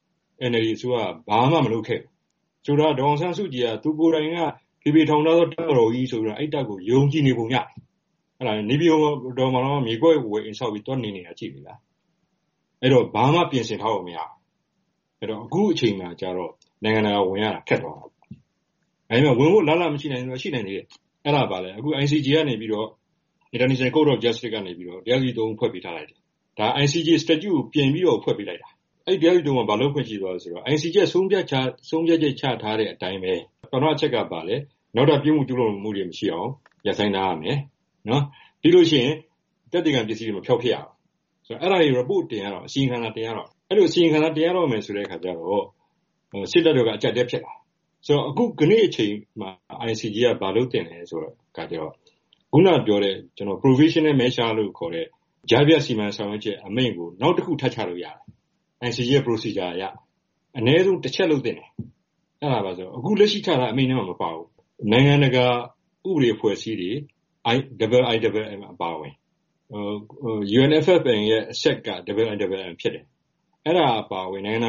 N L D ဆိုတာဘာမှမလုပ်ခဲ့ဘူးဆိုတော့ဒေါ်ဆန်းစုကြည်ကသူကိုယ်တိုင်ကဖေဖေထောင်ထားသောတပ်မတော်ကြီးဆိုတော့အဲ့တပ်ကိုယုံကြည်နေပုံရတယ်အဲ့ဒါနေပြည်တော်မှာတော့မြေကွက်ဝယ်အင်ဆောက်ပြီးတွန်းနေနေတာကြည့်ပြီလားအဲ့တော့ဘာမှပြင်ဆင်ထားလို့မရဘူးအဲ့တော့အခုအချိန်မှာကျတော့နိုင်ငံတကာဝင်ရတာခက်သွားတာအဲ့မှာဝင်ဖို့လားလားမရှိနိုင်ဘူးရှိနိုင်နေတယ်အဲ့ဒါပါလေအခု I C J ကနေပြီးတော့ International Court of Justice ကနေပြီးတော့တရားစီရင်ဖွဲ့ပေးထားလိုက်တယ်ဒါ I C J statute ကိုပြင်ပြီးတော့ဖွဲ့ပေးလိုက်တာအဲ့တရားစီရင်မှာဘာလို့ဖွင့်ရှိသွားလဲဆိုတော့ I C J ဆုံးဖြတ်ချဆုံးဖြတ်ချက်ချထားတဲ့အတိုင်းပဲပထမအချက်ကပါလေနောက်တော့ပြုမှုကျူးလွန်မှုတွေမရှိအောင်ရပ်ဆိုင်းထားရမယ်နော်ပြီးလို့ရှိရင်တက်တည်ကံပစ္စည်းတွေမဖျောက်ဖြစ်ရအောင်ဆိုတော့အဲ့ဒါတွေ report တင်ရတော့အစီရင်ခံစာတင်ရတော့အဲ့လိုအစီရင်ခံစာတင်ရတော့မယ်ဆိုတဲ့အခါကျတော့စစ်တပ်တွေကအကြက်တက်ဖြစ်လာဆိုတော့အခုခဏအချိန်မှာ I C J ကဘာလို့တင်လဲဆိုတော့ကကြတော့ခုနပြောတဲ့ကျွန်တော် provisional measure လို့ခေါ်တဲ့ကြားပြစီမံဆောင်ရွက်ချက်အမိန့်ကိုနောက်တစ်ခုထပ်ချလို့ရတယ် I C J ရဲ့ procedure ရအနည်းဆုံးတစ်ချက်လုပ်တင်တယ်အဲ့ဒါပါဆိုအခုလက်ရှိချတာအမိန့်နဲ့မှမပါဘူးနိုင်ငံတကာဥပဒေဖွဲ့စည်းတွေ I double I double M အပါဝင်ဟို U N F F N ရဲ့အဆက်က double I double M ဖြစ်တယ်အဲ့ဒါအပါဝင်နိုင်ငံ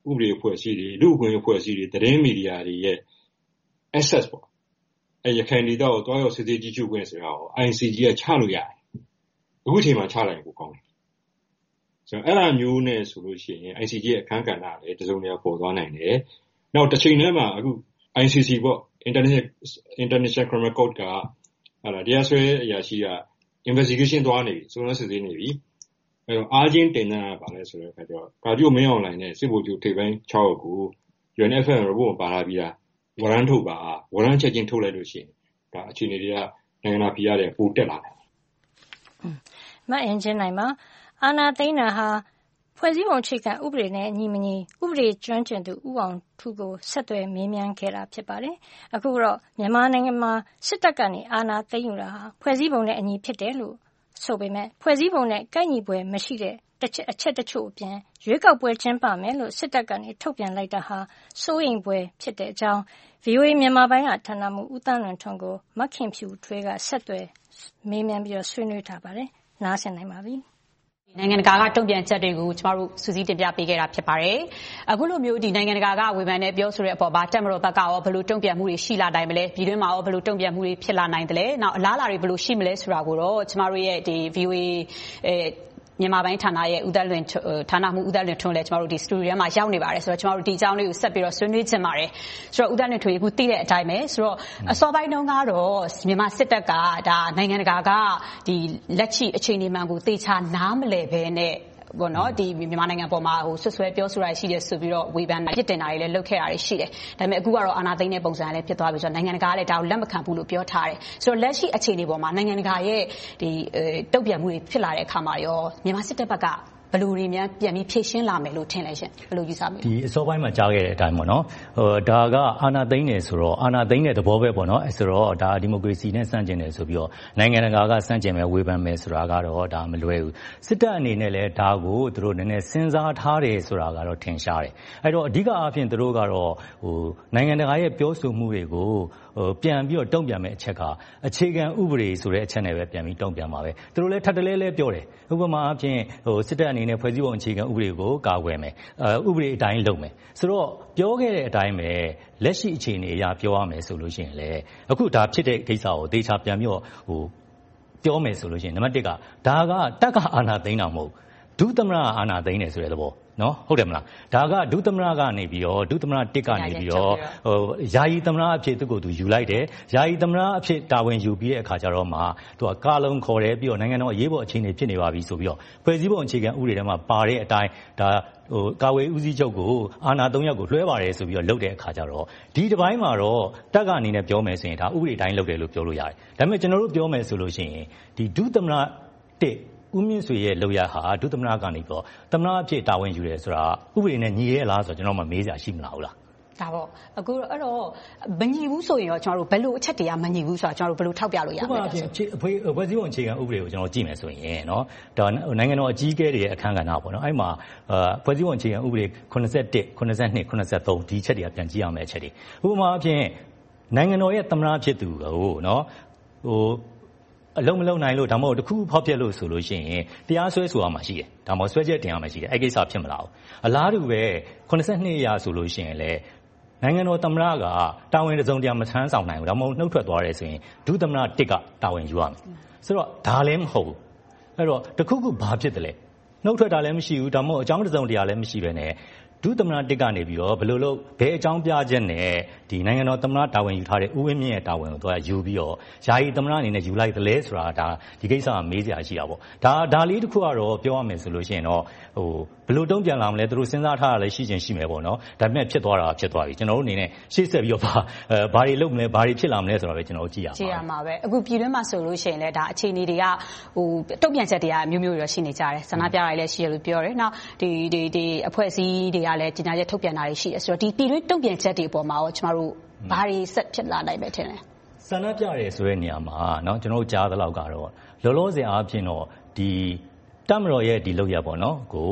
ဥပဒေအဖွဲ့အစည်းတွေလူ့အခွင့်အဖွဲ့အစည်းတွေသတင်းမီဒီယာတွေရဲ့ access ပေါ့အဲရခိုင်ဒေသကိုတွားရောက်စစ်ဆေးကြည့်ရှုခွင့်ဆိုတာကို I C G ကချလို့ရတယ်အခုချိန်မှာချလိုက်ကိုကောင်းတယ်ဆိုတော့အဲ့လိုမျိုးနဲ့ဆိုလို့ရှိရင် I C G ရဲ့အခန်းကဏ္ဍလည်းတစုံတရာပေါ်သွားနိုင်တယ်နောက်တစ်ချိန်တည်းမှာအခု I C C ပေါ့ International International Criminal Court ကဟာလာတရားစွဲအရာရှိက investigation သွားနေပြီစုံစမ်းစစ်ဆေးနေပြီအဲ့တော့အားချင်းတင်တာပါလဲဆိုတော့အခါကျတော့ကာဂျိုမင်းအွန်လိုင်းနဲ့စစ်ဗိုလ်ချုပ်ထိပ်ပိုင်း၆ယောက်ကို U N F M report မှာပါလာပြီးတာဝရမ်းထုတ်ပါဝရမ်းချက်ချင်းထုတ်လိုက်လို့ရှိရင်ဒါအခြေအနေတွေကနိုင်ငံတော်ပြည်ရတယ်ပိုတက်လာတယ်မအင်ဂျင်နိုင်မှာအာနာသိန်းနာဟာဖွဲ့စည်းပုံအခြေခံဥပဒေနဲ့ညီမညီဥပဒေကျွမ်းကျင်သူဥအောင်ထုကိုဆက်သွယ်မေးမြန်းခဲ့တာဖြစ်ပါတယ်။အခုတော့မြန်မာနိုင်ငံမှာစစ်တပ်ကနေအာဏာသိမ်းယူတာဟာဖွဲ့စည်းပုံနဲ့အညီဖြစ်တယ်လို့ဆိုပေမဲ့ဖွဲ့စည်းပုံနဲ့ကိုက်ညီပွဲမရှိတဲ့အချက်တချို့အပြင်ရွေးကောက်ပွဲကျင်းပမယ်လို့စစ်တပ်ကနေထုတ်ပြန်လိုက်တာဟာစိုးရိမ်ပွဲဖြစ်တဲ့အကြောင်း V O A မြန်မာပိုင်းကဌာနမှူးဦးသန်းလွင်ထွန်းကိုမခင်ဖြူထွေးကဆက်သွယ်မေးမြန်းပြီးတော့ဆွေးနွေးထားပါတယ်။နားဆင်နိုင်ပါပြီ။နိုင်ငံတကာကတုံ့ပြန်ချက်တွေကိုကျမတို့စူးစီးတင်ပြပေးခဲ့တာဖြစ်ပါတယ်။အခုလိုမျိုးဒီနိုင်ငံတကာကဝေဖန်တဲ့ပြောဆိုတဲ့အပေါ်မှာတက်မတော်ဘက်ကရောဘယ်လိုတုံ့ပြန်မှုတွေရှိလာနိုင်မလဲပြည်တွင်းမှာရောဘယ်လိုတုံ့ပြန်မှုတွေဖြစ်လာနိုင်တယ်လဲ။နောက်အလားအလာတွေဘယ်လိုရှိမလဲဆိုတာကိုတော့ကျမတို့ရဲ့ဒီ V O A အဲမြန်မာပိုင်းဌာနရဲ့ဦးသက်လွင်ဌာနမှုဦးသက်လွင်ထွန်းလည်းကျမတို့ဒီစတူဒီယိုမှာရောက်နေပါတယ်ဆိုတော့ကျမတို့ဒီအကြောင်းလေးကိုဆက်ပြီးတော့ဆွေးနွေးချင်ပါတယ်ဆိုတော့ဦးသက်လွင်ထွန်းအခုသိတဲ့အတိုင်းပဲဆိုတော့အစောပိုင်းတုန်းကတော့မြန်မာစစ်တပ်ကဒါနိုင်ငံတကာကဒီလက်ရှိအခြေအနေမှန်ကိုသေချာနားမလည်ဘဲနဲ့ဘောနော်ဒီမြန်မာနိုင်ငံပေါ်မှာဟိုဆွဆွဲပြောဆိုတာရှိတယ်ဆိုပြီးတော့ဝေဖန်ပြစ်တင်တာတွေလည်းလုပ်ခဲ့တာတွေရှိတယ်ဒါပေမဲ့အခုကတော့အာဏာသိမ်းတဲ့ပုံစံလည်းဖြစ်သွားပြီဆိုတော့နိုင်ငံတကာကလည်းဒါကိုလက်မခံဘူးလို့ပြောထားတယ်ဆိုတော့လက်ရှိအခြေအနေပေါ်မှာနိုင်ငံတကာရဲ့ဒီတုံ့ပြန်မှုတွေဖြစ်လာတဲ့အခါမှာရောမြန်မာစစ်တပ်ဘက်ကဘယ်လိုတွေများပြန်ပြီးဖြည့်ရှင်းလာမယ်လို့ထင်လဲရှင်ဘယ်လိုယူဆမလဲဒီအစောပိုင်းမှာကြားခဲ့တဲ့အတိုင်းပေါ့နော်ဟိုဒါကအာဏာသိမ်းတယ်ဆိုတော့အာဏာသိမ်းတဲ့သဘောပဲပေါ့နော်ဆိုတော့ဒါဒီမိုကရေစီနဲ့စန့်ကျင်တယ်ဆိုပြီးတော့နိုင်ငံတကာကစန့်ကျင်မယ်ဝေဖန်မယ်ဆိုတာကတော့ဒါမလွယ်ဘူးစစ်တပ်အနေနဲ့လည်းဒါကိုသူတို့နည်းနည်းစဉ်းစားထားတယ်ဆိုတာကတော့ထင်ရှားတယ်အဲ့တော့အဓိကအဖြစ်သူတို့ကတော့ဟိုနိုင်ငံတကာရဲ့ပြောဆိုမှုတွေကိုဟိုပြန်ပြီးတော့တုံ့ပြန်မဲ့အချက်ကအခြေခံဥပဒေဆိုတဲ့အချက်နဲ့ပဲပြန်ပြီးတုံ့ပြန်ပါပဲသူတို့လည်းထပ်တလဲလဲပြောတယ်ဥပမာအဖြစ်ဟိုစစ်တပ်အနေနဲ့ဖွဲ့စည်းပုံအခြေခံဥပဒေကိုကာကွယ်မယ်အဲဥပဒေအတိုင်းလုပ်မယ်ဆိုတော့ပြောခဲ့တဲ့အတိုင်းပဲလက်ရှိအခြေအနေအရပြောရမယ်ဆိုလို့ရှိရင်လေအခုဒါဖြစ်တဲ့ကိစ္စကိုသေချာပြန်ပြီးတော့ဟိုပြောမယ်ဆိုလို့ရှိရင်နံပါတ်တစ်ကဒါကတက်ကအာဏာသိမ်းတာမဟုတ်ဒုသမရအာဏာသိမ်းတယ်ဆိုတဲ့သဘောနော်ဟုတ်တယ်မလားဒါကဒုသမရကနေပြီးတော့ဒုသမရတစ်ကနေပြီးတော့ဟိုယာယီသမရအဖြစ်သူ့ကိုသူယူလိုက်တယ်ယာယီသမရအဖြစ်တာဝန်ယူပြီးတဲ့အခါကျတော့မှသူကကာလုံခေါ်တယ်ပြီးတော့နိုင်ငံတော်အရေးပေါ်အခြေအနေဖြစ်နေပါပြီဆိုပြီးတော့ဖွဲ့စည်းပုံအခြေခံဥပဒေထဲမှာပါတဲ့အတိုင်းဒါဟိုကာဝေးဦးစီးချုပ်ကိုအာဏာသုံးရပ်ကိုလွှဲပါတယ်ဆိုပြီးတော့လုပ်တဲ့အခါကျတော့ဒီတစ်ပိုင်းမှာတော့တက်ကနေနဲ့ပြောမယ်ဆိုရင်ဒါဥပဒေတိုင်းလုပ်တယ်လို့ပြောလို့ရတယ်ဒါပေမဲ့ကျွန်တော်တို့ပြောမယ်ဆိုလို့ရှိရင်ဒီဒုသမရတစ်ဦးမြင့်ဆွေရဲ့လောက်ရဟာဒုသမရကနေတော့သမရအဖြစ်တာဝန်ယူတယ်ဆိုတာဥပဒေနဲ့ညီရဲလားဆိုတော့ကျွန်တော်မှမေးစရာရှိမလားဟုတ်လားဒါပေါ့အခုအဲ့တော့မညီဘူးဆိုရင်ရောကျွန်တော်တို့ဘယ်လိုအချက်တွေကမညီဘူးဆိုတာကျွန်တော်တို့ဘယ်လိုထောက်ပြလို့ရမလဲဥပမာအဖြစ်အဖွဲ့ဖွဲ့စည်းပုံအခြေခံဥပဒေကိုကျွန်တော်ကြည့်မယ်ဆိုရင်เนาะဒါနိုင်ငံတော်အကြီးအကဲတွေရဲ့အခမ်းကဏ္ဍပေါ့နော်အဲ့မှာဖွဲ့စည်းပုံအခြေခံဥပဒေခုနှစ်တစ်ခုနှစ်နှစ်ခုနှစ်သုံးဒီချက်တွေကပြန်ကြည့်ရမယ်အချက်တွေဥပမာအဖြစ်နိုင်ငံတော်ရဲ့သမရဖြစ်သူကိုเนาะဟိုအလုံးမလုံးနိုင်လို့ဒါမှမဟုတ်တခုဖောက်ပြက်လို့ဆိုလို့ရှိရင်တရားစွဲဆိုရမှာရှိတယ်ဒါမှမဟုတ်ဆွဲချက်တင်ရမှာရှိတယ်အဲ့ကိစ္စဖြစ်မလားအလားတူပဲခုနှစ်နှစ်ရာဆိုလို့ရှိရင်လည်းနိုင်ငံတော်သမ္မတကတာဝန်တစုံတရာမထမ်းဆောင်နိုင်ဘူးဒါမှမဟုတ်နှုတ်ထွက်သွားတယ်ဆိုရင်ဒုသမ္မတတစ်ကတာဝန်ယူရမယ်ဆိုတော့ဒါလည်းမဟုတ်ဘူးအဲ့တော့တခုခုဘာဖြစ်တယ်လဲနှုတ်ထွက်တာလည်းမရှိဘူးဒါမှမဟုတ်အကြောင်းတစုံတရာလည်းမရှိပဲနဲ့ဒုသမ္မတတစ်ကနေပြီးတော့ဘယ်လိုလုပ်ဘယ်အကြောင်းပြချက်နဲ့ဒီနိုင်ငံတော်သမ္မတတာဝန်ယူထားတဲ့ဦးဝင်းမြင့်ရဲ့တာဝန်ကိုသူကယူပြီးတော့ယာယီသမ္မတအနေနဲ့ယူလိုက်တယ်လဲဆိုတာဒါဒီကိစ္စကမေးစရာရှိတာပေါ့ဒါဒါလေးတစ်ခုကတော့ပြောရမယ်ဆိုလို့ရှိရင်တော့ဟိုဘယ်လိုတုံ့ပြန်လာမလဲသူတို့စဉ်းစားထားတာလည်းရှိချင်းရှိမယ်ပေါ့နော်ဒါပေမဲ့ဖြစ်သွားတာဖြစ်သွားပြီကျွန်တော်တို့အနေနဲ့ရှေ့ဆက်ပြီးတော့ဘာအဲဘာတွေလုပ်မလဲဘာတွေဖြစ်လာမလဲဆိုတာပဲကျွန်တော်တို့ကြည့်ရမှာကြည့်ရမှာပဲအခုပြည်တွင်းမှာဆိုလို့ရှိရင်လည်းဒါအခြေအနေတွေကဟိုတုံ့ပြန်ချက်တွေကမျိုးမျိုးရရှိနေကြတယ်ဆန္ဒပြတာလည်းရှိရလို့ပြောတယ်နောက်ဒီဒီဒီအဖွဲ့အစည်းတွေကလည်းဒီနာရဲ့ထုတ်ပြန်တာတွေရှိတယ်ဆိုတော့ဒီပြည်တွင်းတုံ့ပြန်ချက်တွေအပေါ်မှာရောကျွန်တော်တို့ဘာတွေဆက်ဖြစ်လာနိုင်ပဲထင်လဲဆန္ဒပြရဲဆိုတဲ့နေရာမှာเนาะကျွန်တော်တို့ကြားသလောက်ကတော့လောလောဆယ်အားဖြင့်တော့ဒီတမတော်ရဲ့ဒီလောက်ရပေါ့နော်ကို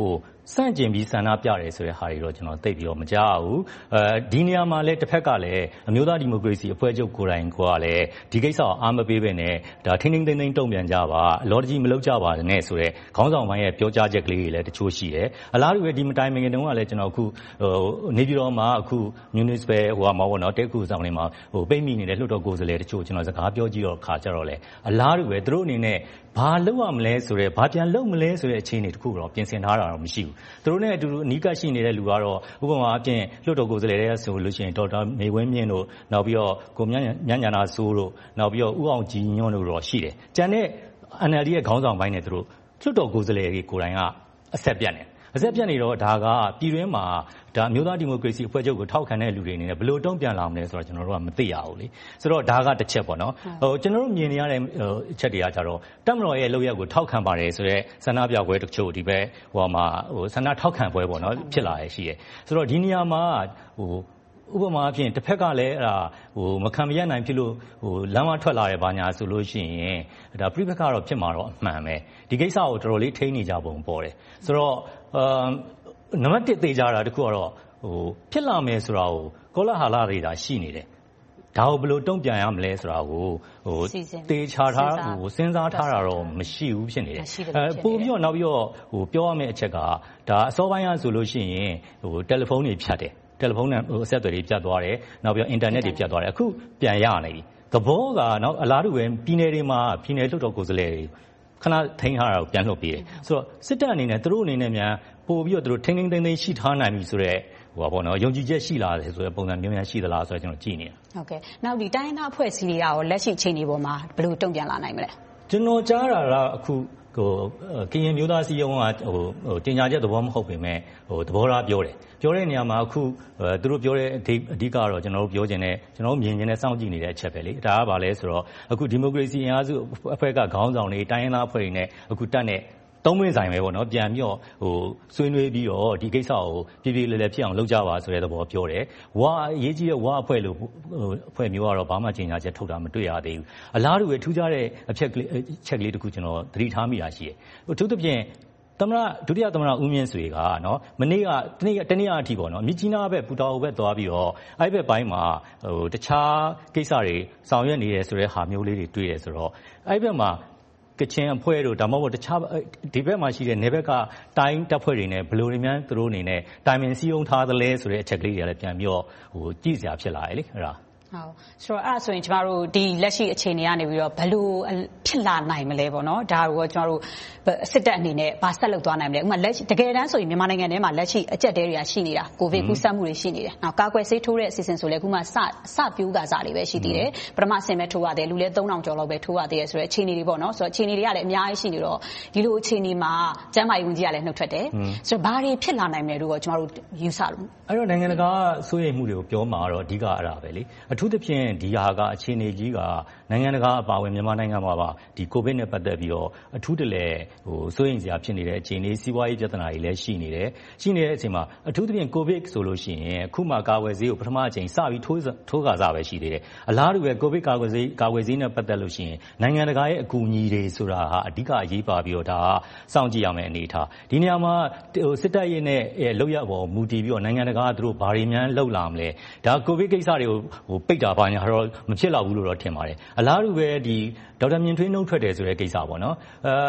စန့်ကျင်ပြီးဆန္ဒပြတယ်ဆိုတဲ့ဟာတွေတော့ကျွန်တော်သိပြီးတော့မကြားဘူးအဲဒီနေရာမှာလည်းတစ်ဖက်ကလည်းအမျိုးသားဒီမိုကရေစီအဖွဲ့ချုပ်ကိုယ်တိုင်ကလည်းဒီကိစ္စကိုအားမပေးဘဲနဲ့ဒါထိန်းထိန်းသိမ်းသိမ်းတုံ့ပြန်ကြပါအလောတကြီးမလုပ်ကြပါနဲ့ဆိုတဲ့ခေါင်းဆောင်ပိုင်းရဲ့ပြောကြားချက်ကလေးတွေလည်းတချို့ရှိတယ်အလားတူပဲဒီမတိုင်မင်တုန်းကလည်းကျွန်တော်အခုဟိုနေပြည်တော်မှာအခု municipal ဟိုမှာပေါ့နော်တက်ခုဆောင်လေးမှာဟိုပိတ်မိနေတဲ့လွှတ်တော်ကိုယ်စားလှယ်တချို့ကျွန်တော်စကားပြောကြည့်တော့ခါကြတော့လေအလားတူပဲသူတို့အနေနဲ့ဘာလုပ်ရမလဲဆိုရဲဘာပြန်လုပ်မလဲဆိုတဲ့အခြေအနေတခုတော့ပြင်ဆင်ထားတာတော့မရှိဘူးသူတို့နဲ့အတူတူအနီးကပ်ရှိနေတဲ့လူကတော့ဥပမာအပြင်လွှတ်တော်ကိုယ်စားလှယ်တွေဆိုလို့ရှိရင်ဒေါက်တာမေဝင်းမြင့်တို့နောက်ပြီးတော့ကိုမြညညာနာဆိုးတို့နောက်ပြီးတော့ဦးအောင်ကြည်ညွန့်တို့တော့ရှိတယ်ကျန်တဲ့ N L D ရဲ့ခေါင်းဆောင်ပိုင်းနဲ့သူတို့လွှတ်တော်ကိုယ်စားလှယ်တွေကိုယ်တိုင်ကအဆက်ပြတ်နေအဆက်ပြတ်နေတော့ဒါကပြည်တွင်းမှာဒါအမျိုးသားဒီမိုကရေစီအဖွဲ့ချုပ်ကိုထောက်ခံတဲ့လူတွေအနေနဲ့ဘယ်လိုတုံ့ပြန်လာမလဲဆိုတော့ကျွန်တော်တို့ကမသိရဘူးလေဆိုတော့ဒါကတစ်ချက်ပေါ့နော်ဟိုကျွန်တော်တို့မြင်နေရတဲ့အချက်တွေကကြတော့တပ်မတော်ရဲ့လုပ်ရက်ကိုထောက်ခံပါတယ်ဆိုတော့ဆန္ဒပြပွဲတချို့ဒီပဲဟိုမှာဟိုဆန္ဒထောက်ခံပွဲပေါ့နော်ဖြစ်လာရရှိတယ်ဆိုတော့ဒီနေရာမှာဟိုဥပမာအဖြစ်တစ်ဖက်ကလည်းအဲ့ဒါဟိုမခံမရနိုင်ဖြစ်လို့ဟိုလမ်းမထွက်လာတဲ့ဘာညာဆိုလို့ရှိရင်ဒါပြိပခါတော့ဖြစ်မှာတော့အမှန်ပဲဒီကိစ္စကိုတော်တော်လေးထိန်းနေကြပုံပေါ်တယ်ဆိုတော့အာနံပါတ်တစ်သေးကြတာတခုကတော့ဟိုဖြစ်လာမယ်ဆိုတာကိုကောလာဟာလာတွေဒါရှိနေတယ်ဒါကိုဘယ်လိုတုံ့ပြန်ရမလဲဆိုတာကိုဟိုတေချာထားဟိုစဉ်းစားထားတာတော့မရှိဘူးဖြစ်နေတယ်အဲပို့ပြီးတော့နောက်ပြီးတော့ဟိုပြောရမယ့်အချက်ကဒါအစောပိုင်းကဆိုလို့ရှိရင်ဟိုတယ်လီဖုန်းတွေဖြတ်တယ်တယ်လီဖုန်းနဲ့အဆက်အသွယ်တွေပြတ်သွားတယ်နောက်ပြီးတော့အင်တာနက်တွေပြတ်သွားတယ်အခုပြန်ရနေပြီသဘောကနော်အလားတူပဲပြည်နယ်တွေမှာပြည်နယ်လွှတ်တော်ကိုယ်စားလှယ်တွေခဏထိန်းထားတာကိုပြန်လွှတ်ပေးတယ်ဆိုတော့စစ်တပ်အနေနဲ့သူတို့အနေနဲ့များပို့ပြီးတော့သူတို့ထိန်းထိန်းသိမ်းသိမ်းရှိထားနိုင်ပြီဆိုတော့ဟိုပါပေါ့နော်ယုံကြည်ချက်ရှိလာတယ်ဆိုတဲ့ပုံစံမျိုးများရှိသလားဆိုတော့ကျွန်တော်ကြည့်နေတာဟုတ်ကဲ့နောက်ဒီတိုင်းသားအဖွဲ့အစည်းတွေကရောလက်ရှိအခြေအနေပေါ်မှာဘယ်လိုတုံ့ပြန်လာနိုင်မလဲကျွန်တော်ကြားတာကအခုဟိုကရင်မျိုးသားစီယုံကဟိုဟိုတင်ညာချက်သဘောမဟုတ်ပေမဲ့ဟိုသဘောထားပြောတယ်ပြောတဲ့နေရာမှာအခုသူတို့ပြောတဲ့အဓိအဓိကတော့ကျွန်တော်တို့ပြောချင်တဲ့ကျွန်တော်တို့မြင်ချင်တဲ့စောင့်ကြည့်နေတဲ့အချက်ပဲလေဒါကဘာလဲဆိုတော့အခုဒီမိုကရေစီအင်အားစုအဖွဲ့ကခေါင်းဆောင်တွေတိုင်းရင်းသားအဖွဲ့တွေနဲ့အခုတက်တဲ့သုံးမင်းဆိုင်ပဲပေါ့နော်ပြန်ပြီးတော့ဟိုဆွေးနွေးပြီးတော့ဒီကိစ္စကိုပြည်ပြည်လဲလဲဖြစ်အောင်လုပ်ကြပါဆိုတဲ့သဘောပြောတယ်ဝါအရေးကြီးတဲ့ဝါအဖွဲ့လို့အဖွဲ့မျိုးကတော့ဘာမှကြေညာချက်ထုတ်တာမတွေ့ရသေးဘူးအလားတူပဲထူးခြားတဲ့အဖြက်ကလေးချက်ကလေးတစ်ခုကျွန်တော်သတိထားမိတာရှိတယ်ဟိုသူတို့ပြင်သမ္မတဒုတိယသမ္မတဦးမြင့်ဆွေကနော်မနေ့ကတနေ့တနေ့အထိပေါ့နော်မြကြီးနားဘက်ပူတာအိုဘက်သွားပြီးတော့အဲ့ဘက်ပိုင်းမှာဟိုတခြားကိစ္စတွေဆောင်ရွက်နေတယ်ဆိုတဲ့ဟာမျိုးလေးတွေတွေ့တယ်ဆိုတော့အဲ့ဘက်မှာကချင်အဖွဲ့တို့ဒါမှမဟုတ်တခြားဒီဘက်မှာရှိတဲ့နေဘက်ကတိုင်းတပ်ဖွဲ့တွေနဲ့ဘယ်လိုတွေများသူတို့အနေနဲ့တိုင်ပင်စည်းရုံးထားသလဲဆိုတဲ့အချက်ကလေးတွေကလည်းပြန်ပြီးတော့ဟိုကြည့်စရာဖြစ်လာတယ်လေအဲ့ဒါဟုတ်ဆိုတော့အဲ့ဆိုရင်ကျမတို့ဒီလက်ရှိအခြေအနေကနေပြီးတော့ဘယ်လိုဖြစ်လာနိုင်မလဲပေါ့နော်ဒါကိုကျမတို့စစ်တပ်အနေနဲ့ဗာဆက်လုပ်သွားနိုင်မလဲဥပမာလက်ရှိတကယ်တမ်းဆိုရင်မြန်မာနိုင်ငံထဲမှာလက်ရှိအကျက်တဲတွေကရှိနေတာကိုဗစ်ကူးစက်မှုတွေရှိနေတယ်နောက်ကာကွယ်ဆေးထိုးတဲ့အစီအစဉ်ဆိုလည်းအခုမှစစပြိုးကစားလေးပဲရှိသေးတယ်ပထမဆင်မဲ့ထိုးရတယ်လူလည်းသုံးထောင်ကျော်လောက်ပဲထိုးရသေးတယ်ဆိုတော့အခြေအနေတွေပေါ့နော်ဆိုတော့အခြေအနေတွေကလည်းအများကြီးရှိနေတော့ဒီလိုအခြေအနေမှာကျန်းမာရေးဝန်ကြီးကလည်းနှုတ်ထွက်တယ်ဆိုတော့ဘာတွေဖြစ်လာနိုင်မလဲလို့ကျမတို့ယူဆလို့အဲ့တော့နိုင်ငံတကာစိုးရိမ်မှုတွေကိုပြောမှာတော့အဓိကအဲ့ဒါပဲလေအထူးသဖြင့်ဒီဟာကအခြေအနေကြီးကနိုင်ငံတကာအပါအဝင်မြန်မာနိုင်ငံမှာပါဒီကိုဗစ်နဲ့ပတ်သက်ပြီးတော့အထူးတလဲဟိုစိုးရိမ်စရာဖြစ်နေတဲ့အခြေအနေစီးပွားရေးပြဿနာတွေလည်းရှိနေတယ်ရှိနေတဲ့အချိန်မှာအထူးသဖြင့်ကိုဗစ်ဆိုလို့ရှိရင်အခုမှကာကွယ်ဆေးကိုပထမအချိန်စပြီးထိုးထိုးကာစားပဲရှိသေးတယ်အလားတူပဲကိုဗစ်ကာကွယ်ဆေးကာကွယ်ဆေးနဲ့ပတ်သက်လို့ရှိရင်နိုင်ငံတကာရဲ့အကူအညီတွေဆိုတာဟာအဓိကအရေးပါပြီးတော့ဒါကစောင့်ကြည့်ရမယ့်အနေအထားဒီနေရာမှာဟိုစစ်တပ်ရေးနဲ့လောက်ရပေါ်မူတည်ပြီးတော့နိုင်ငံတကာကသူတို့ဘာတွေများလှုပ်လာမလဲဒါကိုဗစ်ကိစ္စတွေကိုဟိုပိတ်တာပါညာတော့မဖြစ်တော့ဘူးလို့တော့ထင်ပါတယ်အလားတူပဲဒီဒေါက်တာမြင့်ထွေးနှုတ်ထွက်တယ်ဆိုတဲ့ကိစ္စပေါ့နော်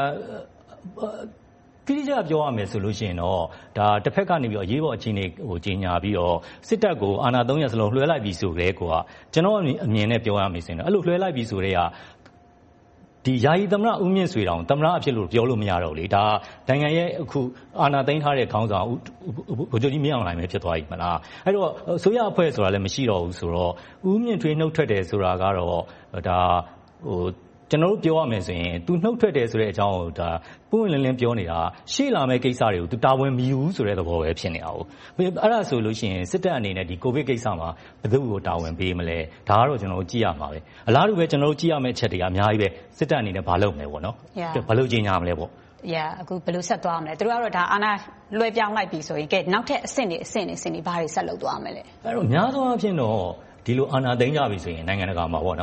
အဲတိကျပြောရမယ်ဆိုလို့ရှိရင်တော့ဒါတစ်ဖက်ကနေပြီးတော့ရေးပေါ်အခြေအနေဟိုကြီးညာပြီးတော့စစ်တပ်ကိုအာဏာသုံးရစလုံးလွှဲလိုက်ပြီးဆိုလဲကိုကကျွန်တော်အမြင်နဲ့ပြောရမယ်ဆိုရင်တော့အဲ့လိုလွှဲလိုက်ပြီးဆိုတဲ့ကဒီယာယီသမ္မတဦးမြင့်ဆွေတောင်သမ္မတအဖြစ်လို့ပြောလို့မရတော့လေဒါနိုင်ငံရဲ့အခုအာဏာသိမ်းထားတဲ့ခေါင်းဆောင်ဗိုလ်ချုပ်ကြီးမင်းအောင်လှိုင်ပဲဖြစ်သွားပြီမလားအဲ့တော့အစိုးရအဖွဲ့ဆိုတာလည်းမရှိတော့ဘူးဆိုတော့ဦးမြင့်ထွေးနှုတ်ထွက်တယ်ဆိုတာကတော့ဒါဟိုကျွန်တော်တို့ပြောရမယ်ဆိုရင် तू နှုတ်ထွက်တယ်ဆိုတဲ့အကြောင်းကိုဒါပုံဝင်လင်းလင်းပြောနေတာရှေ့လာမယ့်ကိစ္စတွေကို तू တာဝန်မယူဘူးဆိုတဲ့သဘောပဲဖြစ်နေတာဟုတ်အဲ့ဒါဆိုလို့ရှိရင်စစ်တပ်အနေနဲ့ဒီကိုဗစ်ကိစ္စမှာဘယ်သူ့ကိုတာဝန်ပေးမလဲဒါကတော့ကျွန်တော်တို့ကြည့်ရမှာပဲအလားတူပဲကျွန်တော်တို့ကြည့်ရမယ့်အချက်တွေကအများကြီးပဲစစ်တပ်အနေနဲ့ဘာလုပ်မလဲပေါ့နော်ဘာလုပ်ကြင်ညာမလဲပေါ့ Yeah အခုဘယ်လိုဆက်သွားမလဲသူတို့ကတော့ဒါအာဏာလွှဲပြောင်းလိုက်ပြီဆိုရင်ကဲနောက်ထပ်အဆင့်တွေအဆင့်တွေအဆင့်တွေဘာတွေဆက်လုပ်သွားမလဲအဲ့တော့များသောအားဖြင့်တော့ဒီလိုအာဏာသိမ်းကြပြီဆိုရင်နိုင်ငံတကာမှာပေါ့နော်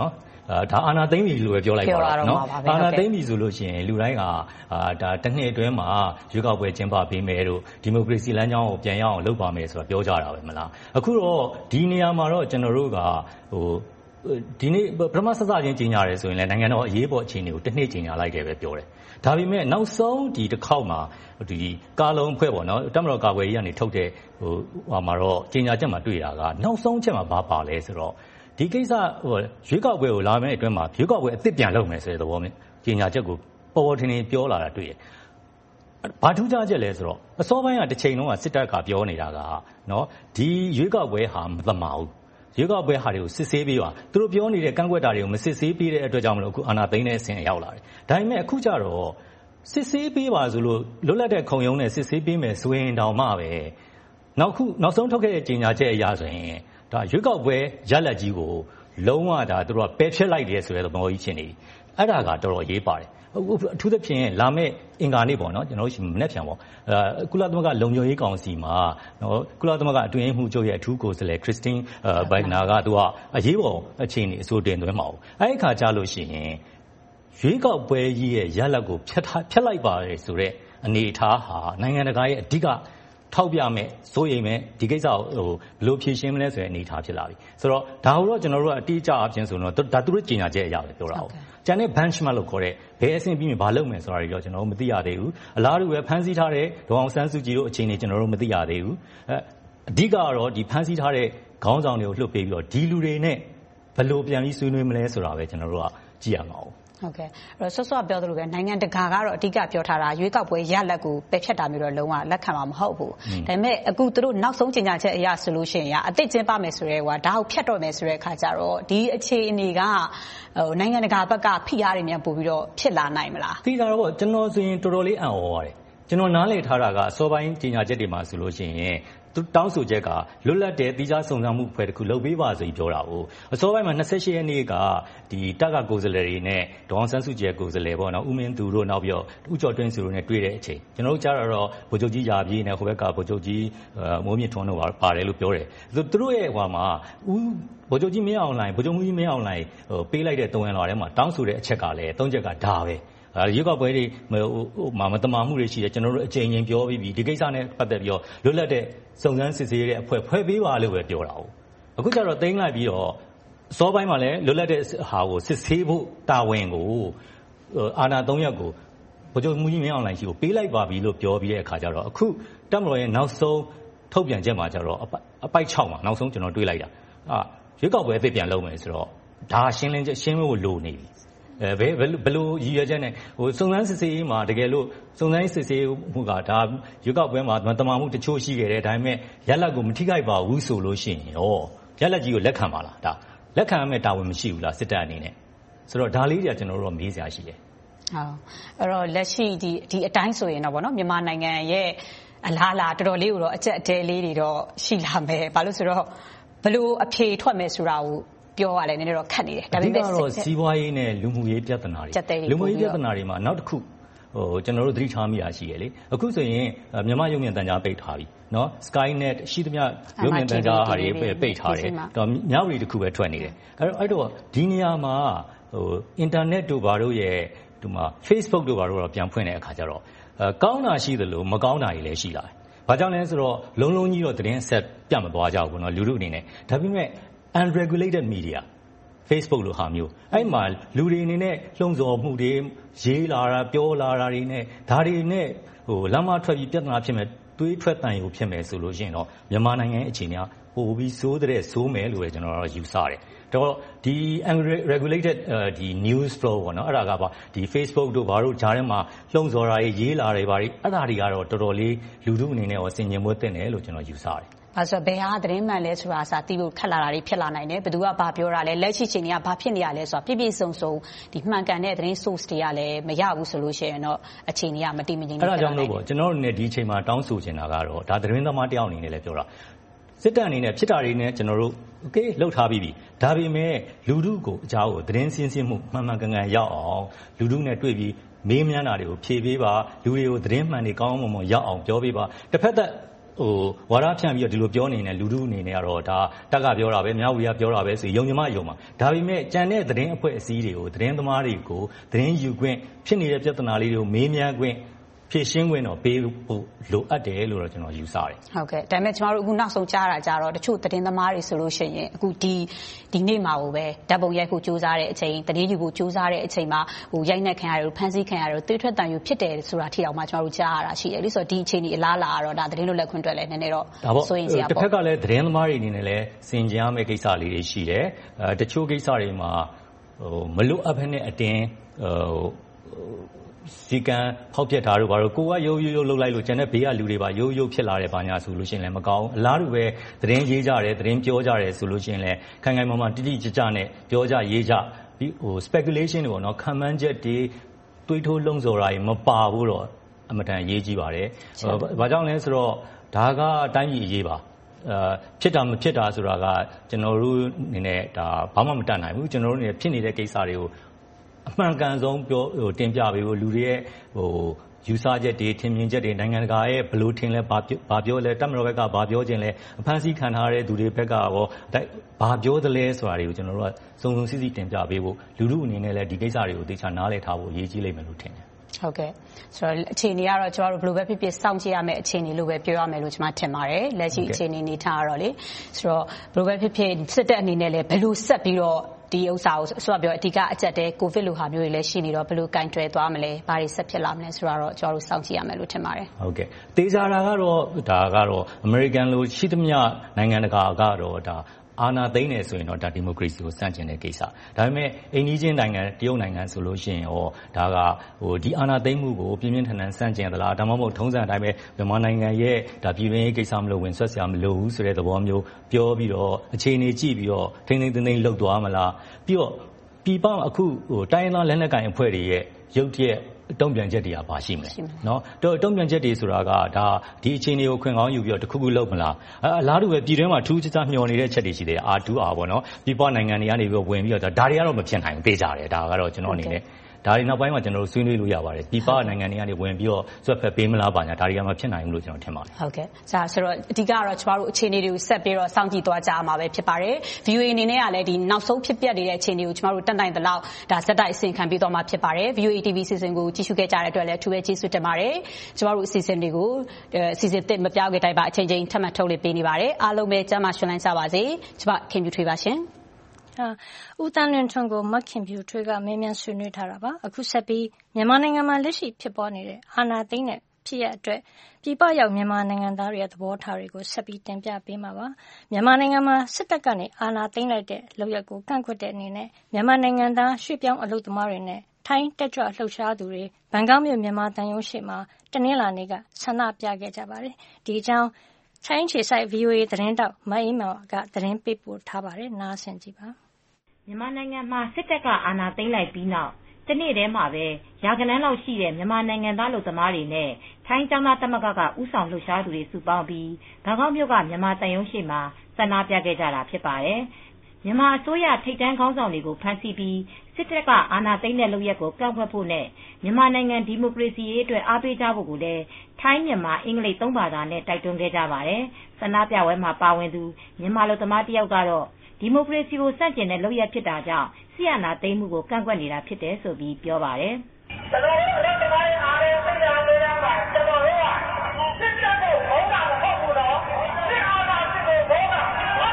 ဒါအာဏာသိမ်းပြီလို့ပဲပြောလိုက်ပါတော့နော်အာဏာသိမ်းပြီဆိုလို့ရှိရင်လူတိုင်းကဒါတစ်နှစ်အတွင်းမှာရွေးကောက်ပွဲကျင်းပပေးမယ်တို့ဒီမိုကရေစီလမ်းကြောင်းကိုပြန်ရအောင်လုပ်ပါမယ်ဆိုတာပြောကြတာပဲမလားအခုတော့ဒီနေရာမှာတော့ကျွန်တော်တို့ကဟိုဒီနေ့ပထမဆက်စချင်းကြီးညာရဲဆိုရင်လည်းနိုင်ငံတော်အရေးပေါ်အခြေအနေကိုတစ်နှစ်ကြီးညာလိုက်တယ်ပဲပြောတယ်ဒါပေမဲ့နောက်ဆုံးဒီတစ်ခေါက်မှာဒီကားလုံးအဖွဲ့ပေါ့နော်တပ်မတော်ကာကွယ်ရေးကနေထုတ်တဲ့ဟိုဟိုမှာတော့ကြီးညာချက်မှာတွေ့တာကနောက်ဆုံးချက်မှာဘာပါလဲဆိုတော့ဒီကိစ္စဟိုရွေးကောက်ပွဲကိုလာမယ့်အတွင်းမှာရွေးကောက်ပွဲအသစ်ပြန်လုပ်မယ်ဆိုတဲ့သဘောမျိုးကြီးညာချက်ကိုပေါ်ပေါ်ထင်ထင်ပြောလာတာတွေ့တယ်ဘာထူးခြားချက်လဲဆိုတော့အစောပိုင်းကတစ်ချိန်လုံးကစစ်တပ်ကပြောနေတာကနော်ဒီရွေးကောက်ပွဲဟာမသမာဘူးရွေးကောက်ပွဲဟာတွေကိုစစ်ဆေးပေးပါသူတို့ပြောနေတဲ့ကန့်ကွက်တာတွေကိုမစစ်ဆေးပေးတဲ့အတွက်ကြောင့်မလို့အခုအာဏာသိမ်းတဲ့အဆင့်ရောက်လာတယ်ဒါပေမဲ့အခုကျတော့စစ်ဆေးပေးပါဆိုလို့လွတ်လပ်တဲ့ခုံရုံးနဲ့စစ်ဆေးပေးမယ်ဆိုရင်တောင်မှပဲနောက်ခုနောက်ဆုံးထုတ်ခဲ့တဲ့ကြေညာချက်အရဆိုရင်ဒါရွေးကောက်ပွဲရလဒ်ကြီးကိုလုံးဝဒါသူတို့ကပယ်ဖျက်လိုက်တယ်ဆိုတဲ့သဘောကြီးဖြစ်နေပြီအဲ့ဒါကတော်တော်ရေးပါတယ်အထူးသဖြင့်လာမယ့်အင်္ဂါနေ့ပေါ့နော်ကျွန်တော်တို့ရှိမနေ့ပြန်ပေါ့အဲကုလသမဂ္ဂလုံခြုံရေးကောင်စီမှာနော်ကုလသမဂ္ဂအတွင်းရေးမှူးချုပ်ရဲ့အထူးကိုယ်စားလှယ်ခရစ်စတင်းဘိုင်နာကသူကအရေးပေါ်အခြေအနေအဆိုတင်သွင်းမှာ။အဲဒီအခါကျလို့ရှိရင်ရွေးကောက်ပွဲကြီးရဲ့ရလဒ်ကိုဖျက်ဖျက်လိုက်ပါတယ်ဆိုတဲ့အနေအထားဟာနိုင်ငံတကာရဲ့အဓိကထောက်ပြမယ်စိုးရိမ်မယ်ဒီကိစ္စကိုဟိုဘယ်လိုဖြေရှင်းမလဲဆိုတဲ့အနေအထားဖြစ်လာပြီဆိုတော့ဒါကိုတော့ကျွန်တော်တို့ကအတိအကျအပြင်ဆိုတော့ဒါသူတို့ကြီးညာချက်အရာပဲပြောတာဟုတ်ကျန်တဲ့ benchmark လို့ခေါ်တဲ့ဘယ်အဆင့်ပြီးရင်ဘာလုပ်မယ်ဆိုတာတွေတော့ကျွန်တော်တို့မသိရသေးဘူးအလားတူပဲဖန်ဆီးထားတဲ့ဒေါအောင်ဆန်းစုကြည်တို့အခြေအနေကျွန်တော်တို့မသိရသေးဘူးအဲအဓိကတော့ဒီဖန်ဆီးထားတဲ့ခေါင်းဆောင်တွေကိုလှုပ်ပေးပြီးတော့ဒီလူတွေနဲ့ဘယ်လိုပြန်ပြီးဆွေးနွေးမလဲဆိုတာပဲကျွန်တော်တို့ကကြည့်ရမှာဟုတ်ဟုတ်ကဲ့အဲ့တော့ဆော့ဆော့ပြောသလိုပဲနိုင်ငံတကာကတော့အဓိကပြောထားတာရွေးကောက်ပွဲရလဒ်ကိုပယ်ဖျက်တာမျိုးတော့လုံးဝလက်ခံမှာမဟုတ်ဘူးဒါပေမဲ့အခုသူတို့နောက်ဆုံးကြေညာချက်အရဆိုလို့ရှိရင်အသစ်ကျင်းပမယ်ဆိုရဲဟိုဒါကိုဖျက်တော့မယ်ဆိုတဲ့အခါကျတော့ဒီအခြေအနေကဟိုနိုင်ငံတကာဘက်ကဖိအားတွေမြန်ပို့ပြီးတော့ဖြစ်လာနိုင်မလားသိတာတော့ကျွန်တော်ဆိုရင်တော်တော်လေးအံ့ဩပါတယ်ကျွန်တော်နားလည်ထားတာကအစောပိုင်းကြေညာချက်တွေမှာဆိုလို့ရှိရင်သူတောင်းဆိုချက်ကလွတ်လပ်တဲ့တိကျစုံစမ်းမှုဖွဲ့တစ်ခုလုပ်ပေးပါဆိုပြီးပြောတာ哦အစောပိုင်းမှာ၂၈ရက်နေ့ကဒီတက်ကကိုယ်စားလှယ်တွေနဲ့ဒေါအောင်ဆန်းစုကြည်ကိုယ်စားလှယ်ပေါ့နော်ဦးမင်းသူတို့နောက်ပြီးတော့ဦးကျော်တွင်းစုတို့နဲ့တွေ့တဲ့အချိန်ကျွန်တော်တို့ကြားတော့ဗိုလ်ချုပ်ကြီးရာပြည့်နဲ့ဟိုဘက်ကဗိုလ်ချုပ်ကြီးမိုးမြင့်ထွန်းတို့ပါတယ်လို့ပြောတယ်သူတို့ရဲ့ဟိုမှာဦးဗိုလ်ချုပ်ကြီးမင်းအောင်လှိုင်ဗိုလ်ချုပ်ကြီးမင်းအောင်လှိုင်ဟိုပေးလိုက်တဲ့တုံးရန်လာထဲမှာတောင်းဆိုတဲ့အချက်ကလည်းသုံးချက်ကဒါပဲအဲရွေးကောက်ပွဲတွေဟိုမှာမတမာမှုတွေရှိတယ်ကျွန်တော်တို့အချိန်ချင်းပြောပြီးပြီဒီကိစ္စနဲ့ပတ်သက်ပြီးတော့လွတ်လပ်တဲ့စုံစမ်းစစ်ဆေးတဲ့အဖွဲ့ဖွဲ့ပေးပါလို့ပဲပြောတာ哦အခုကျတော့တင်းလိုက်ပြီးတော့အစောပိုင်းမှာလည်းလွတ်လပ်တဲ့ဟာကိုစစ်ဆေးဖို့တာဝန်ကိုအာဏာသုံးရပ်ကိုဗိုလ်ချုပ်မှုကြီးမင်းအောင်လှိုင်ရှိကိုပေးလိုက်ပါပြီလို့ပြောပြီးတဲ့အခါကျတော့အခုတပ်မတော်ရဲ့နောက်ဆုံးထုတ်ပြန်ချက်မှာကျတော့အပိုက်၆မှာနောက်ဆုံးကျွန်တော်တွေးလိုက်တာအာရွေးကောက်ပွဲအသစ်ပြန်လုပ်မယ်ဆိုတော့ဒါရှင်းလင်းချက်ရှင်းဖို့လိုနေပြီအဲဘယ်ဘယ်လိုရည်ရွယ်ချက်နဲ့ဟိုစုံစမ်းစစ်ဆေးရေးမှာတကယ်လို့စုံစမ်းစစ်ဆေးမှုကဒါရွေးကောက်ပွဲမှာတမာမှုတချို့ရှိခဲ့တယ်ဒါပေမဲ့ရလဒ်ကိုမထိခိုက်ပါဘူးဆိုလို့ရှိရင်ရောရလဒ်ကြီးကိုလက်ခံပါလားဒါလက်ခံရမယ့်တာဝန်မရှိဘူးလားစစ်တပ်အနေနဲ့ဆိုတော့ဒါလေးတွေကကျွန်တော်တို့မေးစရာရှိတယ်ဟုတ်အဲ့တော့လက်ရှိဒီဒီအတိုင်းဆိုရင်တော့ဗောနော်မြန်မာနိုင်ငံရဲ့အလားအလာတော်တော်လေးကိုတော့အကျက်အတဲလေးတွေတော့ရှိလာမယ်ဘာလို့ဆိုတော့ဘလို့အဖြေထွက်မယ်ဆိုတာကိုပြောရလဲနည်းနည်းတော့ခက်နေတယ်ဒါပေမဲ့တော့စီးပွားရေးနဲ့လူမှုရေးပြဿနာတွေလူမှုရေးပြဿနာတွေမှာနောက်တစ်ခုဟိုကျွန်တော်တို့သတိထားမိရရှိရလေအခုဆိုရင်မြန်မာရုပ်မြင်သံကြားပိတ်ထားပြီเนาะ Skynet ရှိသမျှရုပ်မြင်သံကြားဟာတွေပိတ်ထားတယ်တော့ညဝရီတစ်ခုပဲထွက်နေတယ်အဲ့တော့အဲ့တော့ဒီနေရာမှာဟို internet တို့ဘာတို့ရဲ့ဒီမှာ Facebook တို့ဘာတို့တော့ပြန်ဖွင့်တဲ့အခါကျတော့အဲကောင်းတာရှိသလိုမကောင်းတာတွေလည်းရှိလာတယ်ဘာကြောင့်လဲဆိုတော့လုံးလုံးကြီးတော့သတင်းဆက်ပြတ်မသွားကြဘူးเนาะလူလူအနေနဲ့ဒါပေမဲ့unregulated media Facebook လိုဟာမျိုးအဲ့မှာလူတွေအနေနဲ့လှုံ့ဆော်မှုတွေရေးလာတာပြောလာတာတွေနဲ့ဒါတွေနဲ့ဟိုလမ်းမထွက်ပြီးပြဿနာဖြစ်မဲ့တွေးထွက်တန်ရုံဖြစ်မယ်ဆိုလို့ရှိရင်တော့မြန်မာနိုင်ငံရဲ့အခြေအနေကပိုပြီးစိုးတဲ့စိုးမယ်လို့ပဲကျွန်တော်တို့ယူဆတယ်တော့ဒီ unregulated ဒီ news flow ပေါ့နော်အဲ့ဒါကပါဒီ Facebook တို့ဘာတို့ဂျားထဲမှာလှုံ့ဆော်တာတွေရေးလာတွေဘာတွေအဲ့ဒါတွေကတော့တော်တော်လေးလူထုအနေနဲ့ရောစင်ကြင်မွေးတင်တယ်လို့ကျွန်တော်ယူဆတယ်အဲဆိုဘယ်ဟာသတင်းမှန်လဲဆိုတာစာသိဖို့ခက်လာတာတွေဖြစ်လာနိုင်တယ်ဘယ်သူကဘာပြောတာလဲလက်ရှိချိန်တွေကဘာဖြစ်နေရလဲဆိုတာပြည့်ပြည့်စုံစုံဒီမှန်ကန်တဲ့သတင်း source တွေကလည်းမရဘူးဆိုလို့ရှိရင်တော့အခြေအနေကမတည်မငြိမ်ဖြစ်လာနိုင်တယ်အဲ့ဒါကြောင့်လို့ပေါ့ကျွန်တော်တို့เนี่ยဒီအချိန်မှာတောင်းဆိုချင်တာကတော့ဒါသတင်းသမားတယောက်အနေနဲ့လည်းပြောတာစစ်တပ်အနေနဲ့ဖြစ်တာတွေနဲ့ကျွန်တော်တို့โอเคလှုပ်ထားပြီးပြီဒါပေမဲ့လူထုကိုအကြောင်းကိုသတင်းစင်းစင်းမှုမှန်မှန်ကန်ကန်ရောက်အောင်လူထုနဲ့တွေ့ပြီးမေးမြန်းတာတွေကိုဖြေပေးပါလူတွေကိုသတင်းမှန်တွေကောင်းကောင်းမွန်မွန်ရောက်အောင်ပြောပေးပါတစ်ဖက်သက်ဟိုဝါဒဖြန့်ပြီးတော့ဒီလိုပြောနေတဲ့လူထုအနေနဲ့ကတော့ဒါတက်ကပြောတာပဲမြဝတီကပြောတာပဲဆိုယုံကြမယုံမှာဒါပေမဲ့ကြံတဲ့သတင်းအဖွဲ့အစည်းတွေကိုသတင်းသမားတွေကိုသတင်းယူခွင့်ဖြစ်နေတဲ့ပြဿနာလေးတွေကိုမေးမြန်းခွင့်ဖြည့်ရှင်းခွင့်တော့ပေးဖို့လိုအပ်တယ်လို့တော့ကျွန်တော်ယူဆတယ်ဟုတ်ကဲ့ဒါပေမဲ့ကျွန်တော်တို့အခုနောက်ဆုံးကြားတာကြတော့တချို့သတင်းသမားတွေဆိုလို့ရှိရင်အခုဒီဒီနေ့မှာကိုပဲဓာတ်ပုံရိုက်ဖို့ကြိုးစားတဲ့အချိန်သတင်းယူဖို့ကြိုးစားတဲ့အချိန်မှာဟိုရိုက်နှက်ခံရတယ်ဖမ်းဆီးခံရတယ်သွေးထွက်တန်ယူဖြစ်တယ်ဆိုတာထိအောင်မှကျွန်တော်တို့ကြားရတာရှိတယ်လေဆိုတော့ဒီအချိန်ကြီးအလားလာတော့ဒါသတင်းလွတ်လပ်ခွင့်အတွက်လည်းနည်းနည်းတော့စိုးရင်စရာပေါ့တစ်ဖက်ကလည်းသတင်းသမားတွေအနေနဲ့လည်းစင်ကြရမယ့်ကိစ္စလေးတွေရှိတယ်အဲတချို့ကိစ္စတွေမှာဟိုမလွတ်အပ်ဘဲနဲ့အတင်းဟိုစီကံဖောက်ပြက်တာတို့ဘာလို့ကိုကရိုးရိုးရိုးလှုပ်လိုက်လို့ကျန်တဲ့ဘေးကလူတွေပါရိုးရိုးဖြစ်လာတယ်ဘာညာဆိုလို့ရှိရင်လည်းမကောင်းအလားတူပဲသတင်းရေးကြတယ်သတင်းပြောကြတယ်ဆိုလို့ရှိရင်လည်းခိုင်ခိုင်မာမာတိတိကျကျနဲ့ပြောကြရေးကြဒီဟို speculation တွေပေါ့နော်ခံမှန်းချက်တွေတွေးထိုးလုံဆော်တာတွေမပါဘူးတော့အမတန်ရေးကြည့်ပါတယ်ဘာကြောင့်လဲဆိုတော့ဒါကတိုင်းပြည်အရေးပါအဲဖြစ်တာမဖြစ်တာဆိုတာကကျွန်တော်တို့အနေနဲ့ဒါဘာမှမတတ်နိုင်ဘူးကျွန်တော်တို့အနေနဲ့ဖြစ်နေတဲ့ကိစ္စတွေကိုအမှန်ကန်ဆုံးပြောဟိုတင်ပြပေးဖို့လူတွေရဲ့ဟိုယူဆချက်တွေထင်မြင်ချက်တွေနိုင်ငံတကာရဲ့ဘလို့ထင်လဲဘာဘာပြောလဲတပ်မတော်ဘက်ကဘာပြောခြင်းလဲအဖမ်းဆီးခံထားတဲ့သူတွေဘက်ကရောဘာပြောသလဲဆိုတာတွေကိုကျွန်တော်တို့ကစုံစုံစည်းစည်းတင်ပြပေးဖို့လူလူအနေနဲ့လည်းဒီကိစ္စတွေကိုသေချာနားလည်ထားဖို့အရေးကြီးလိမ့်မယ်လို့ထင်တယ်ဟုတ်ကဲ့ဆိုတော့အခြေအနေကတော့ကျွန်တော်တို့ဘယ်လိုပဲဖြစ်ဖြစ်စောင့်ကြည့်ရမယ့်အခြေအနေလို့ပဲပြောရမယ်လို့ကျွန်မထင်ပါတယ်လက်ရှိအခြေအနေနေထားရတော့လေဆိုတော့ဘယ်လိုပဲဖြစ်ဖြစ်စစ်တပ်အနေနဲ့လည်းဘယ်လိုဆက်ပြီးတော့ဒီဥစ္စာကိုဆိုတော့ပြောအဓိကအကျက်တဲကိုဗစ်လိုဟာမျိုးတွေလည်းရှိနေတော့ဘယ်လိုကင်တွယ်သွားမလဲဘာတွေဆက်ဖြစ်လာမလဲဆိုတော့ကျွန်တော်တို့စောင့်ကြည့်ရမယ်လို့ထင်ပါတယ်ဟုတ်ကဲ့တေချာတာကတော့ဒါကတော့အမေရိကန်လိုရှိသမျှနိုင်ငံတကာကတော့ဒါအာဏာသိမ်းနေဆိုရင်တော့ဒါဒီမိုကရေစီကိုစန့်ကျင်တဲ့ကိစ္စဒါပေမဲ့အိန္ဒိချင်းနိုင်ငံတရုတ်နိုင်ငံဆိုလို့ရှိရင်ရောဒါကဟိုဒီအာဏာသိမ်းမှုကိုပြင်းပြင်းထန်ထန်စန့်ကျင်သလားဒါမှမဟုတ်ထုံးစံအတိုင်းပဲမြန်မာနိုင်ငံရဲ့ဒါပြည်တွင်းရေးကိစ္စမလို့ဝင်ဆွတ်စရာမလိုဘူးဆိုတဲ့သဘောမျိုးပြောပြီးတော့အခြေအနေကြည့်ပြီးတော့ထိန်းသိမ်းသိမ်းသိမ်းလှုပ်သွားမလားပြီးတော့ပြည်ပအခုဟိုတိုင်းရင်းသားလက်နက်ကိုင်အဖွဲ့တွေရဲ့ရုပ်တရက်တုံ့ပြန်ချက်တွေကပါရှိမလဲเนาะတော့တုံ့ပြန်ချက်တွေဆိုတာကဒါဒီအခြေအနေကိုခွင့်ကောင်းယူပြီးတော့တခုခုလုပ်မလားအလားတူပဲပြည်တွင်းမှာထူးခြားခြားမျှော်နေတဲ့ချက်တွေရှိတယ် အာ တူ အာ ပေါ့เนาะပြည်ပနိုင်ငံတွေကနေပြီးတော့ဝင်ပြီးတော့ဒါတွေကတော့မဖြစ်နိုင်ဘူးသိကြတယ်ဒါကတော့ကျွန်တော်အနေနဲ့ဒါတွေနောက်ပိုင်းမှာကျွန်တော်တို့ဆွေးနွေးလို့ရပါတယ်ပြည်ပနိုင်ငံတွေကနေဝင်ပြီးတော့ဆွတ်ဖက်ပေးမလားပါညာဒါတွေကမဖြစ်နိုင်ဘူးလို့ကျွန်တော်ထင်ပါတယ်ဟုတ်ကဲ့ဆရာဆိုတော့အဓိကတော့ကျွန်တော်တို့အခြေအနေတွေကိုဆက်ပြီးတော့စောင့်ကြည့်သွားကြမှာပဲဖြစ်ပါတယ် ဗီအိုအေ အနေနဲ့ကလည်းဒီနောက်ဆုံးဖြစ်ပျက်နေတဲ့အခြေအနေကိုကျွန်တော်တို့တက်နိုင်သလောက်ဒါစက်တိုက်အစီအခံပေးသွားမှာဖြစ်ပါတယ် ဗီအိုအေ တီဗီ စီစဉ်ကိုကြည့်ရှုခဲ့ကြတဲ့အတွက်လည်းအထူးပဲကျေးဇူးတင်ပါတယ်ကျွန်တော်တို့အစီအစဉ်တွေကိုအစီအစဉ်သစ်မပြောင်းခင်တိုင်းပါအချိန်ချင်းထပ်မံထုတ်လွှင့်ပေးနေပါတယ်အားလုံးပဲကျမ်းမာရှင်လန်းကြပါစေကျွန်မခင်ဗျူထွေးပါရှင်ဦးတန်းလွင်ထွန်းကိုမခင်ဖြူထွေးကမေးမြန်းဆွေးနွေးထားတာပါအခုဆက်ပြီးမြန်မာနိုင်ငံမှာလက်ရှိဖြစ်ပေါ်နေတဲ့အာဏာသိမ်းတဲ့ဖြစ်ရအတွက်ပြည်ပရောက်မြန်မာနိုင်ငံသားတွေရဲ့သဘောထားတွေကိုဆက်ပြီးတင်ပြပေးမှာပါမြန်မာနိုင်ငံမှာစစ်တပ်ကနေအာဏာသိမ်းလိုက်တဲ့လုပ်ရက်ကိုကန့်ကွက်တဲ့အနေနဲ့မြန်မာနိုင်ငံသားရွှေ့ပြောင်းအလုပ်သမားတွေနဲ့ထိုင်းတက်ကြွလှုပ်ရှားသူတွေဘန်ကောက်မြို့မြန်မာတန်ရုံးရှိမှာတနင်္လာနေ့ကဆန္ဒပြခဲ့ကြပါတယ်ဒီအကြောင်းထိုင်းခြေဆိုင် ဗီအိုအေ သတင်းတောက်မအေးမောင်ကသတင်းပေးပို့ထားပါတယ်နားဆင်ကြည့်ပါမြန်မာနိုင်ငံမှာစစ်တပ်ကအာဏာသိမ်းလိုက်ပြီးနောက်တနေ့တည်းမှာပဲရာဂဏန်းလောက်ရှိတဲ့မြန်မာနိုင်ငံသားလူသမားတွေနဲ့ထိုင်းကျောင်းသားသမဂ္ဂကဥဆောင်လှုပ်ရှားသူတွေစုပေါင်းပြီးဘန်ကောက်မြို့ကမြန်မာတန်ရုံးရှိမှာဆန္ဒပြခဲ့ကြတာဖြစ်ပါတယ်။မြန်မာအစိုးရထိပ်တန်းခေါင်းဆောင်တွေကိုဖမ်းဆီးပြီးစစ်တပ်ကအာဏာသိမ်းတဲ့လုပ်ရက်ကိုကန့်ကွက်ဖို့နဲ့မြန်မာနိုင်ငံဒီမိုကရေစီရေးအတွက်အားပေးကြဖို့ကိုလည်းထိုင်းမြန်မာအင်္ဂလိပ်သုံးဘာသာနဲ့တိုက်တွန်းခဲ့ကြပါတယ်။ဆန္ဒပြပွဲမှာပါဝင်သူမြန်မာလူသမားတယောက်ကတော့ဒီမိုကရေစီကိုစန့်ကျင်တဲ့လုပ်ရက်ဖြစ်တာကြောင့်ဆီယနာသိမ်းမှုကိုကန့်ကွက်နေတာဖြစ်တယ်ဆိုပြီးပြောပါတယ်။ကျွန်တော်တို့လက်သမားတွေအားလုံးသိကြလို့ရပါကျွန်တော်တို့ကစစ်တပ်ကိုဘုံတာမဟုတ်ဘူးတော့စစ်အာဏာစစ်ကိုဘုံတာ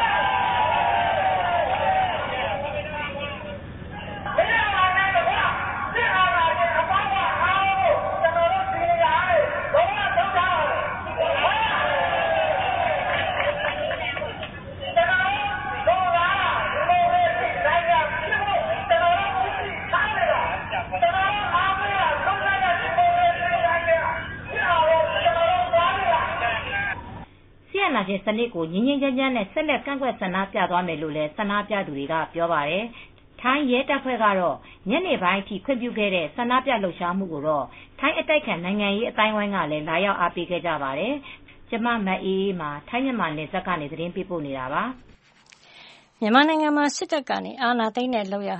စနစ်ကိုငြင်းငြင်းချမ်းချမ်းနဲ့ဆက်လက်ကန့်ကွက်ဆန္ဒပြသွားမယ်လို့လည်းဆန္ဒပြသူတွေကပြောပါတယ်။ထိုင်းရဲတပ်ဖွဲ့ကတော့ညနေပိုင်းအထိခွင့်ပြုခဲ့တဲ့ဆန္ဒပြလှုပ်ရှားမှုကိုတော့ထိုင်းအတိုက်ခံနိုင်ငံရေးအတိုင်းဝိုင်းကလည်းလာရောက်အားပေးခဲ့ကြပါတယ်။ကျမမအေးအေးမှာထိုင်းမြန်မာနယ်စပ်ကနေသတင်းပေးပို့နေတာပါ။မြန်မာနိုင်ငံမှာစစ်တပ်ကနေအာဏာသိမ်းတဲ့လုပ်ရဟာ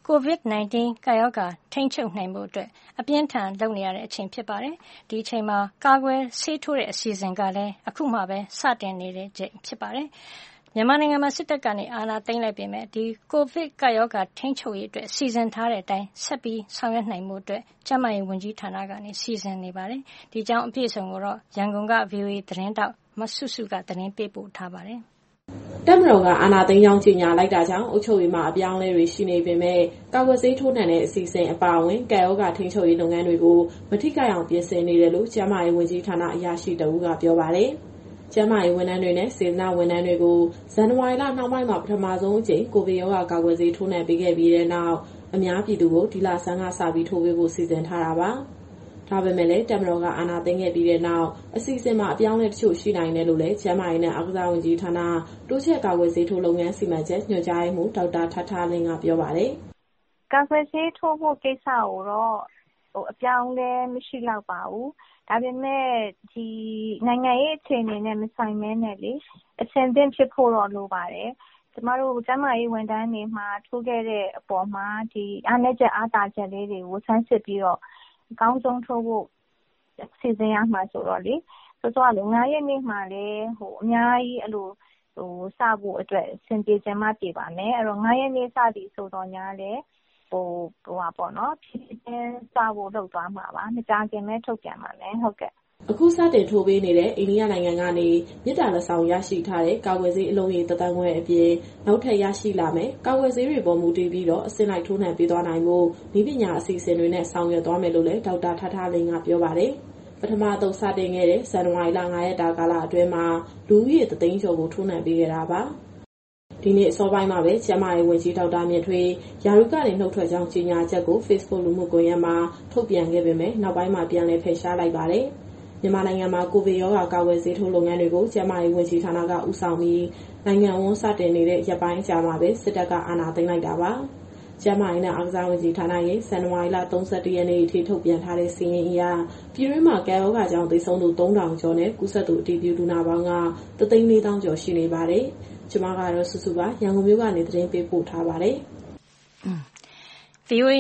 ကိုဗစ် ၁၉ ကပ်ရောဂါထိန်းချုပ်နိုင်ဖို့အတွက်အပြင်းထန်လုပ်နေရတဲ့အချိန်ဖြစ်ပါတယ်။ဒီအချိန်မှာကာကွယ်ဆေးထိုးတဲ့အစီအစဉ်ကလည်းအခုမှပဲစတင်နေတဲ့ချိန်ဖြစ်ပါတယ်။မြန်မာနိုင်ငံမှာစစ်တပ်ကနေအာဏာသိမ်းလိုက်ပေမဲ့ဒီကိုဗစ်ကပ်ရောဂါထိန်းချုပ်ရေးအတွက်စီစဉ်ထားတဲ့အတိုင်းဆက်ပြီးဆောင်ရွက်နိုင်မှုအတွက်ကျန်းမာရေးဝန်ကြီးဌာနကနေစီစဉ်နေပါတယ်။ဒီကြောင်းအပြည့်အစုံကိုတော့ရန်ကုန်က ဗွီအိုအေ သတင်းတောက်မဆုစုကသတင်းပေးပို့ထားပါတယ်။တပ်မတော်ကအာဏာသိမ်းကြောင်းကြေညာလိုက်တာကြောင့်အုပ်ချုပ်ရေးမှာအပြောင်းအလဲတွေရှိနေပေမဲ့ကာကွယ်ဆေးထိုးနှံတဲ့အစီအစဉ်အပါအဝင်ကပ်ရောဂါထိန်းချုပ်ရေးလုပ်ငန်းတွေကိုမထိခိုက်အောင်ပြင်ဆင်နေတယ်လို့ကျန်းမာရေးဝန်ကြီးဌာနအရာရှိတဦးကပြောပါတယ်။ကျန်းမာရေးဝန်ထမ်းတွေနဲ့စေတနာဝန်ထမ်းတွေကိုဇန်နဝါရီလနှောင်းပိုင်းမှာပထမဆုံးအကြိမ်ကိုဗစ်ရောဂါကာကွယ်ဆေးထိုးနှံပေးခဲ့ပြီးတဲ့နောက်အများပြည်သူကိုဒီလဆန်းကစပြီးထိုးပေးဖို့စီစဉ်ထားတာပါ။ဒါပေမဲ့လည်းတပ်မတော်ကအာဏာသိမ်းခဲ့ပြီးတဲ့နောက်အစီအစဉ်မှာအပြောင်းအလဲတချို့ရှိနိုင်တယ်လို့လည်းကျန်းမာရေးနဲ့အားကစားဝန်ကြီးဌာနတိုးချဲ့ကာကွယ်ဆေးထိုးလုပ်ငန်းစီမံချက်ညွှန်ကြားရေးမှူးဒေါက်တာထထလင်းကပြောပါတယ်။ကာကွယ်ဆေးထိုးဖို့ကိစ္စကိုတော့ဟိုအပြောင်းလဲမရှိတော့ပါဘူး။ဒါပေမဲ့ဒီနိုင်ငံရေးအခြေအနေနဲ့မဆိုင်မဲနဲ့လေအဆင်သင့်ဖြစ်ဖို့တော့လိုပါတယ်။ကျမတို့ကျန်းမာရေးဝန်ထမ်းတွေမှာထိုးခဲ့တဲ့အပေါ်မှာဒီအားနည်းချက်အားသာချက်လေးတွေကိုဆန်းစစ်ပြီးတော့အကောင်းဆုံးထိုးဖို့စီစဉ်ရမှာဆိုတော့လေဆိုတော့လူငါးရက်နေ့မှာလေဟိုအများကြီးအဲ့လိုဟိုစဖို့အတွက်စင်ပြေချင်မှပြေပါမယ်အဲ့တော့ငါးရက်နေ့စသည်ဆိုတော့ညာလေဟိုဟိုပါပေါ့နော်ဖြည်းဖြည်းစဖို့လုပ်သွားမှာပါမကြခင်မဲ့ထုတ်ပြန်ပါမယ်ဟုတ်ကဲ့အခုစတင်ထိုးပေးနေတဲ့အိန္ဒိယနိုင်ငံကနေမြစ်တာလက်ဆောင်ရရှိထားတဲ့ကာကွယ်ဆေးအလုံးရေတသန်းခွဲအပြင်နောက်ထပ်ရရှိလာမယ်ကာကွယ်ဆေးတွေပေါ်မူတည်ပြီးတော့အစစ်လိုက်ထိုးနှံပေးသွားနိုင်ဖို့ဤပညာအစီအစဉ်တွေနဲ့ဆောင်ရွက်သွားမယ်လို့လည်းဒေါက်တာထထလင်းကပြောပါတယ်ပထမအသုတ်စတင်ခဲ့တဲ့ဇန်နဝါရီလ၅ရက်တာကာလအတွင်းမှာလူဦးရေတသိန်းကျော်ကိုထိုးနှံပေးခဲ့တာပါဒီနေ့အစောပိုင်းမှာပဲကျန်းမာရေးဝန်ကြီးဒေါက်တာမြင့်ထွေးယာရုကနေနှုတ်ထွက်ကြောင်းကြေညာချက်ကို Facebook လူမှုကွန်ရက်မှာထုတ်ပြန်ခဲ့ပေမဲ့နောက်ပိုင်းမှာပြန်လည်ဖယ်ရှားလိုက်ပါတယ်မြန်မာနိုင်ငံမှာကိုဗစ်ရောဂါကာကွယ်ဆေးထိုးလုပ်ငန်းတွေကိုကျန်းမာရေးဝန်ကြီးဌာနကဦးဆောင်ပြီးနိုင်ငံဝန်စတင်နေတဲ့ရက်ပိုင်းကြာမှာပဲစစ်တပ်ကအာဏာသိမ်းလိုက်တာပါ။ကျန်းမာရေးနဲ့အားကစားဝန်ကြီးဌာနရဲ့ဇန်နဝါရီလ၃၁ရက်နေ့အထိထုတ်ပြန်ထားတဲ့စာရင်းအရပြည်တွင်းမှာကပ်ရောဂါကြောင့်သေဆုံးသူသုံးထောင်ကျော်နဲ့ကူးစက်သူအတည်ပြုလူနာပေါင်းကတသိန်းလေးသောင်းကျော်ရှိနေပါတယ်။ကျွန်မကတော့စုစုပါရန်ကုန်မြို့ကနေသတင်းပေးပို့ထားပါတယ်။ VOA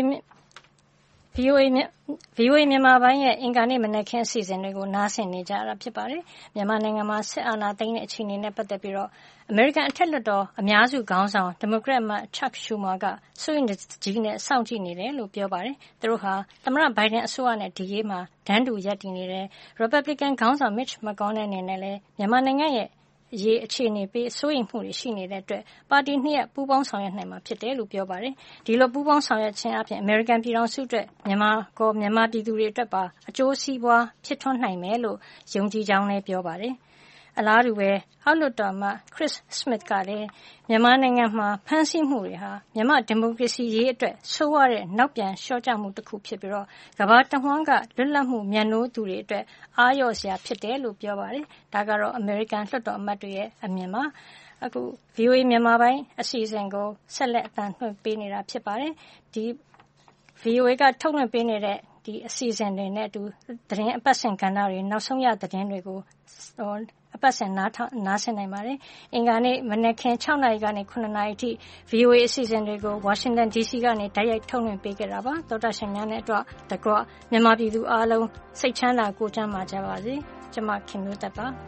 VOA VOA မြန်မာပိုင်းရဲ့အင်္ဂါနေ့မနက်ခင်းအစီအစဉ်တွေကိုနားဆင်နေကြတာဖြစ်ပါတယ်။မြန်မာနိုင်ငံမှာစစ်အာဏာသိမ်းတဲ့အခြေအနေနဲ့ပတ်သက်ပြီးတော့အမေရိကန်အထက်လွှတ်တော်အများစုခေါင်းဆောင်ဒီမိုကရက်အမတ် Chuck Schumer ကစိုးရိမ်ကြီးနဲ့စောင့်ကြည့်နေတယ်လို့ပြောပါတယ်။သူတို့ဟာသမ္မတဘိုင်ဒန်အစိုးရနဲ့ဒီရေးမှာတန်းတူရပ်တည်နေတယ်။ Republican ခေါင်းဆောင် Mitch McConnell အနေနဲ့လည်းမြန်မာနိုင်ငံရဲ့အရေးအခြေအနေပေးစိုးရိမ်မှုတွေရှိနေတဲ့အတွက်ပါတီနှစ်ရပ်ပူးပေါင်းဆောင်ရွက်နိုင်မှာဖြစ်တယ်လို့ပြောပါတယ်။ဒီလိုပူးပေါင်းဆောင်ရွက်ခြင်းအပြင်အမေရိကန်ပြည်ထောင်စုအတွက်မြန်မာကောမြန်မာပြည်သူတွေအတွက်ပါအကျိုးစီးပွားဖြစ်ထွန်းနိုင်မယ်လို့ယုံကြည်ကြောင်းလည်းပြောပါတယ်။အလားတူပဲအောက်လွှတ်တော်မှ Chris Smith ကလည်းမြန်မာနိုင်ငံမှာဖမ်းဆီးမှုတွေဟာမြန်မာဒီမိုကရေစီရေးအတွက်ဆိုးဝါးတဲ့နောက်ပြန်လျှော့ချမှုတစ်ခုဖြစ်ပြီးတော့ကမ္ဘာတဝန်းကလွတ်လပ်မှုမြတ်နိုးသူတွေအတွက်အားလျော့စရာဖြစ်တယ်လို့ပြောပါတယ်။ဒါကတော့အမေရိကန်လွှတ်တော်အမတ်တွေရဲ့အမြင်ပါ။အခု VOA မြန်မာပိုင်းအစီအစဉ်ကိုဆက်လက်အသံလွှင့်ပေးနေတာဖြစ်ပါတယ်။ဒီ VOA ကထုတ်လွှင့်ပေးနေတဲ့ဒီအစီအစဉ်တွေနဲ့အတူသတင်းအပတ်စဉ်ကဏ္ဍတွေနောက်ဆုံးရသတင်းတွေကိုအပတ်စဉ်နားနားဆင်နိုင်ပါတယ်။အင်္ဂါနေ့မနက်ခင်း၆နာရီကနေ၇နာရီအထိ VOA အစီအစဉ်တွေကို Washington ဒီ စီ ကနေတိုက်ရိုက်ထုတ်လွှင့်ပေးခဲ့တာပါ။သောတာရှင်များနဲ့အတွက်တကွမြန်မာပြည်သူအားလုံးစိတ်ချမ်းသာကိုယ်ကျန်းမာကြပါစေ။ကျွန်မခင်မျိုးသက်ပါ။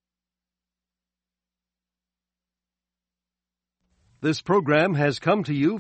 This program has come to you